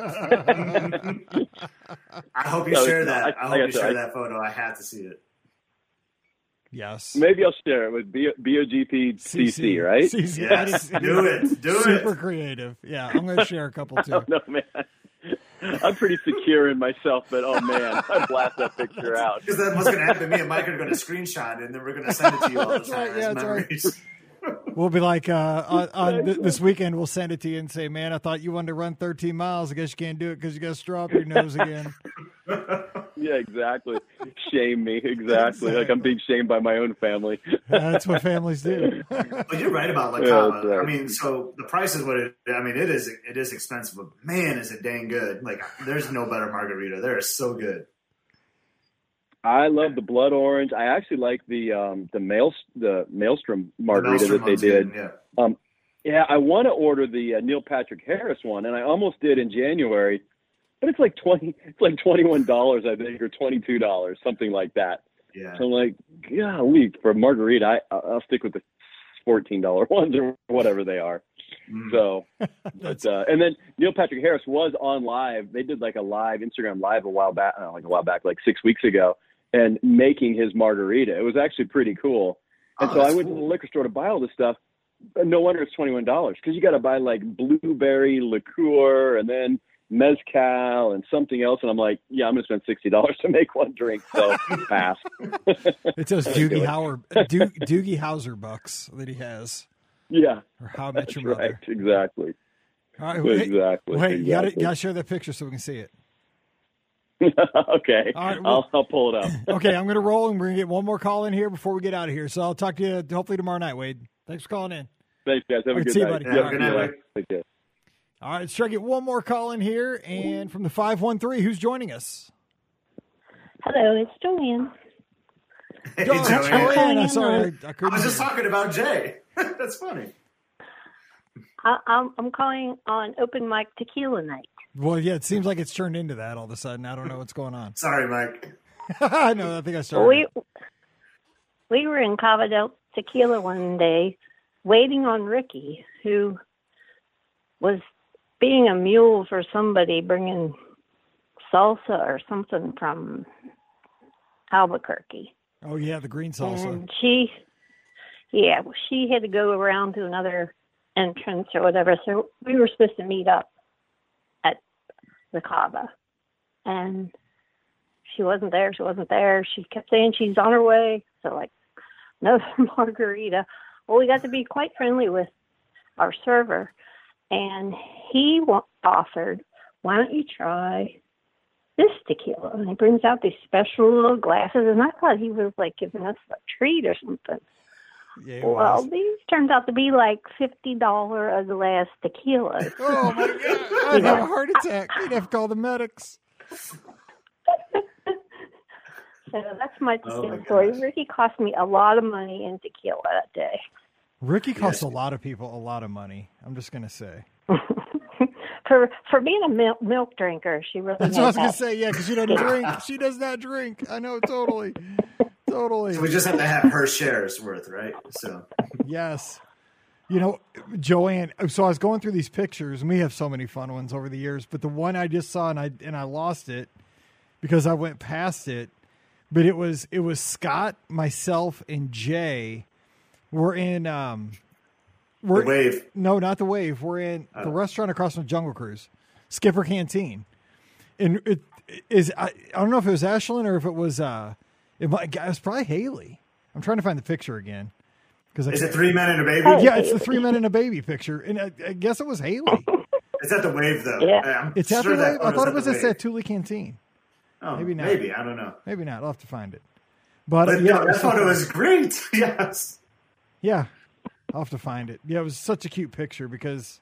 Speaker 3: I hope you share that. I hope you share that photo. I have to see it.
Speaker 1: Yes.
Speaker 7: Maybe I'll share it with BOGPCC, right?
Speaker 1: CC.
Speaker 3: Yes, do it. Do
Speaker 1: Super
Speaker 3: it.
Speaker 1: creative. Yeah, I'm going to share a couple too.
Speaker 7: No, man. I'm pretty secure in myself, but oh man, I blast that picture out.
Speaker 3: Because that's what's going to happen. Me and Mike are going to screenshot it, and then we're going to send it to you all the
Speaker 1: That's
Speaker 3: time
Speaker 1: right, yeah,
Speaker 3: as
Speaker 1: that's right.
Speaker 3: memories.
Speaker 1: We'll be like, this weekend, we'll send it to you and say, man, I thought you wanted to run 13 miles. I guess you can't do it because you got a straw up your nose again.
Speaker 7: Yeah, exactly. Shame me, exactly. Like I'm being shamed by my own family.
Speaker 1: That's what families do.
Speaker 3: But you're right about La
Speaker 7: Yeah,
Speaker 3: Cava.
Speaker 7: that's right.
Speaker 3: I mean, so the price is what it is expensive, but man, is it dang good. Like, there's no better margarita. They're so good.
Speaker 7: I love the blood orange. I actually like the Maelstrom margarita that they did. Yeah, I want to order the Neil Patrick Harris one, and I almost did in January, but it's like $21, I think, or $22, something like that.
Speaker 3: Yeah.
Speaker 7: So I'm like, golly, for a margarita, I'll stick with the $14 ones or whatever they are. So, and then Neil Patrick Harris was on live. They did like a live Instagram live a while back, like 6 weeks ago, and making his margarita. It was actually pretty cool. And so I went to the liquor store to buy all this stuff. No wonder it's $21 because you got to buy like blueberry liqueur and then mezcal and something else. And I'm like, yeah, I'm going to spend $60 to make one drink. So pass.
Speaker 1: It's those Doogie Howser bucks that he has.
Speaker 7: Yeah.
Speaker 1: Or How I Met Your Mother.
Speaker 7: Right. Exactly.
Speaker 1: All right.
Speaker 7: Exactly.
Speaker 1: Hey, you gotta share that picture so we can see it.
Speaker 7: Okay.
Speaker 1: All right,
Speaker 7: I'll pull it up.
Speaker 1: Okay, I'm going to roll, and we're going to get one more call in here before we get out of here. So I'll talk to you hopefully tomorrow night, Wade. Thanks for calling in.
Speaker 7: Thanks, guys. Have a good
Speaker 1: see you,
Speaker 7: night.
Speaker 1: buddy.
Speaker 3: Yeah, good night, Wade.
Speaker 7: Take care.
Speaker 1: All right, let's try to get one more call in here. And from the 513, who's joining us?
Speaker 8: Hello, it's Joanne.
Speaker 3: Hey,
Speaker 1: Joanne. I'm sorry. I couldn't
Speaker 3: was just
Speaker 1: hear.
Speaker 3: talking about Jay. That's funny.
Speaker 8: I'm calling on open mic tequila night.
Speaker 1: Well, yeah, it seems like it's turned into that all of a sudden. I don't know what's going on.
Speaker 3: Sorry, Mike.
Speaker 1: No, I think I started.
Speaker 8: We were in Cavadel Tequila one day waiting on Ricky, who was being a mule for somebody bringing salsa or something from Albuquerque.
Speaker 1: Oh, yeah, the green salsa.
Speaker 8: And she had to go around to another entrance or whatever. So we were supposed to meet up at the Cava. And she wasn't there. She kept saying she's on her way. So, like, another margarita. Well, we got to be quite friendly with our server. And he offered, why don't you try this tequila? And he brings out these special little glasses. And I thought he was, like, giving us a treat or something.
Speaker 1: Yeah,
Speaker 8: well, these turned out to be like $50 a glass tequila.
Speaker 1: Oh, my God. I'd have a heart attack. You'd have to call the medics.
Speaker 8: So that's my tequila story. Ricky cost me a lot of money in tequila that day.
Speaker 1: Ricky costs a lot of people a lot of money. I'm just going to say.
Speaker 8: For being a milk drinker, she really
Speaker 1: That's what I was going to say, yeah, because she doesn't drink. She does not drink. I know, totally. Totally.
Speaker 3: So we just have to have her shares worth, right? So
Speaker 1: yes. You know, Joanne, so I was going through these pictures, and we have so many fun ones over the years, but the one I just saw, and I lost it because I went past it, but it was Scott, myself, and Jay. We're in
Speaker 3: the Wave.
Speaker 1: No, not the Wave. We're in the restaurant across from Jungle Cruise, Skipper Canteen. And it is I don't know if it was Ashlyn or if it was it was probably Haley. I'm trying to find the picture again.
Speaker 3: Is it 3 men and a baby?
Speaker 1: Yeah, it's the 3 men and a baby picture. And I guess it was Haley.
Speaker 3: It's at the Wave, though.
Speaker 8: Yeah.
Speaker 1: It's at the Wave? I thought it was at Tule Canteen.
Speaker 3: Oh,
Speaker 1: maybe not.
Speaker 3: Maybe. I don't know.
Speaker 1: Maybe not. I'll have to find it. But
Speaker 3: yeah, I thought it was great. Yes.
Speaker 1: Yeah. I'll have to find it. Yeah, it was such a cute picture because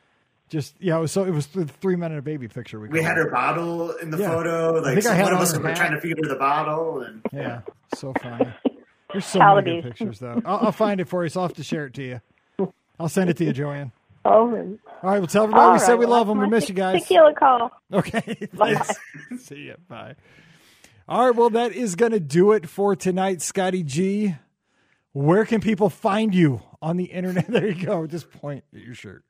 Speaker 1: it was the 3 men and a baby picture.
Speaker 3: We had her bottle in the photo. Like, one of us were trying to feed her the bottle. And
Speaker 1: yeah, so funny. There's so many good pictures, though. I'll find it for you, so I'll have to share it to you. I'll send it to you, Joanne.
Speaker 8: All
Speaker 1: right, well, tell everybody we said we love them. We miss you guys.
Speaker 8: Tequila call.
Speaker 1: Okay.
Speaker 8: Bye.
Speaker 1: See ya. Bye. All right, well, that is going to do it for tonight, Scotty G. Where can people find you on the internet? There you go. Just point at your shirt.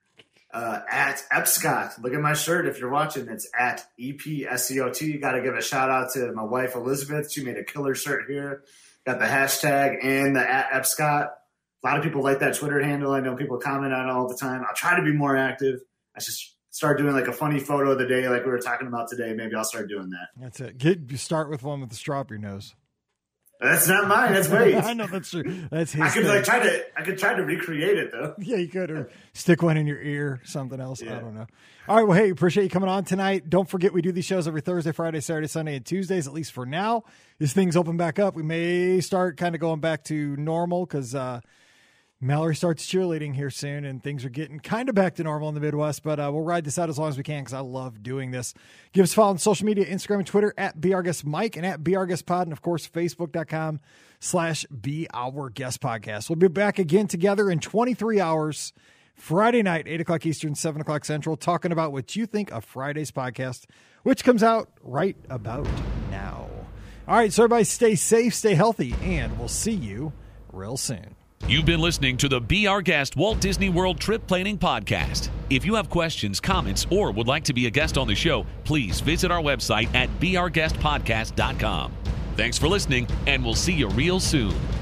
Speaker 3: At Epscott. Look at my shirt if you're watching. It's at EPSCOT. Got to give a shout out to my wife, Elizabeth. She made a killer shirt here. Got the hashtag and the at Epscott. A lot of people like that Twitter handle. I know people comment on it all the time. I'll try to be more active. I just start doing like a funny photo of the day like we were talking about today. Maybe I'll start doing that.
Speaker 1: That's it. Start with one with the straw up your nose.
Speaker 3: That's not mine. That's Wade's.
Speaker 1: I know that's true. That's his.
Speaker 3: I could try to recreate it though.
Speaker 1: Yeah, you could, or stick one in your ear, something else. Yeah. I don't know. All right. Well, hey, appreciate you coming on tonight. Don't forget we do these shows every Thursday, Friday, Saturday, Sunday, and Tuesdays. At least for now, as things open back up, we may start kind of going back to normal because Mallory starts cheerleading here soon, and things are getting kind of back to normal in the Midwest, but we'll ride this out as long as we can because I love doing this. Give us a follow on social media, Instagram and Twitter at BeOurGuestMike and at BeOurGuestPod, and of course, Facebook.com/BeOurGuestPodcast. We'll be back again together in 23 hours, Friday night, 8 o'clock Eastern, 7 o'clock Central, talking about what you think of Friday's podcast, which comes out right about now. All right, so everybody stay safe, stay healthy, and we'll see you real soon.
Speaker 2: You've been listening to the Be Our Guest Walt Disney World Trip Planning Podcast. If you have questions, comments, or would like to be a guest on the show, please visit our website at beourguestpodcast.com. Thanks for listening, and we'll see you real soon.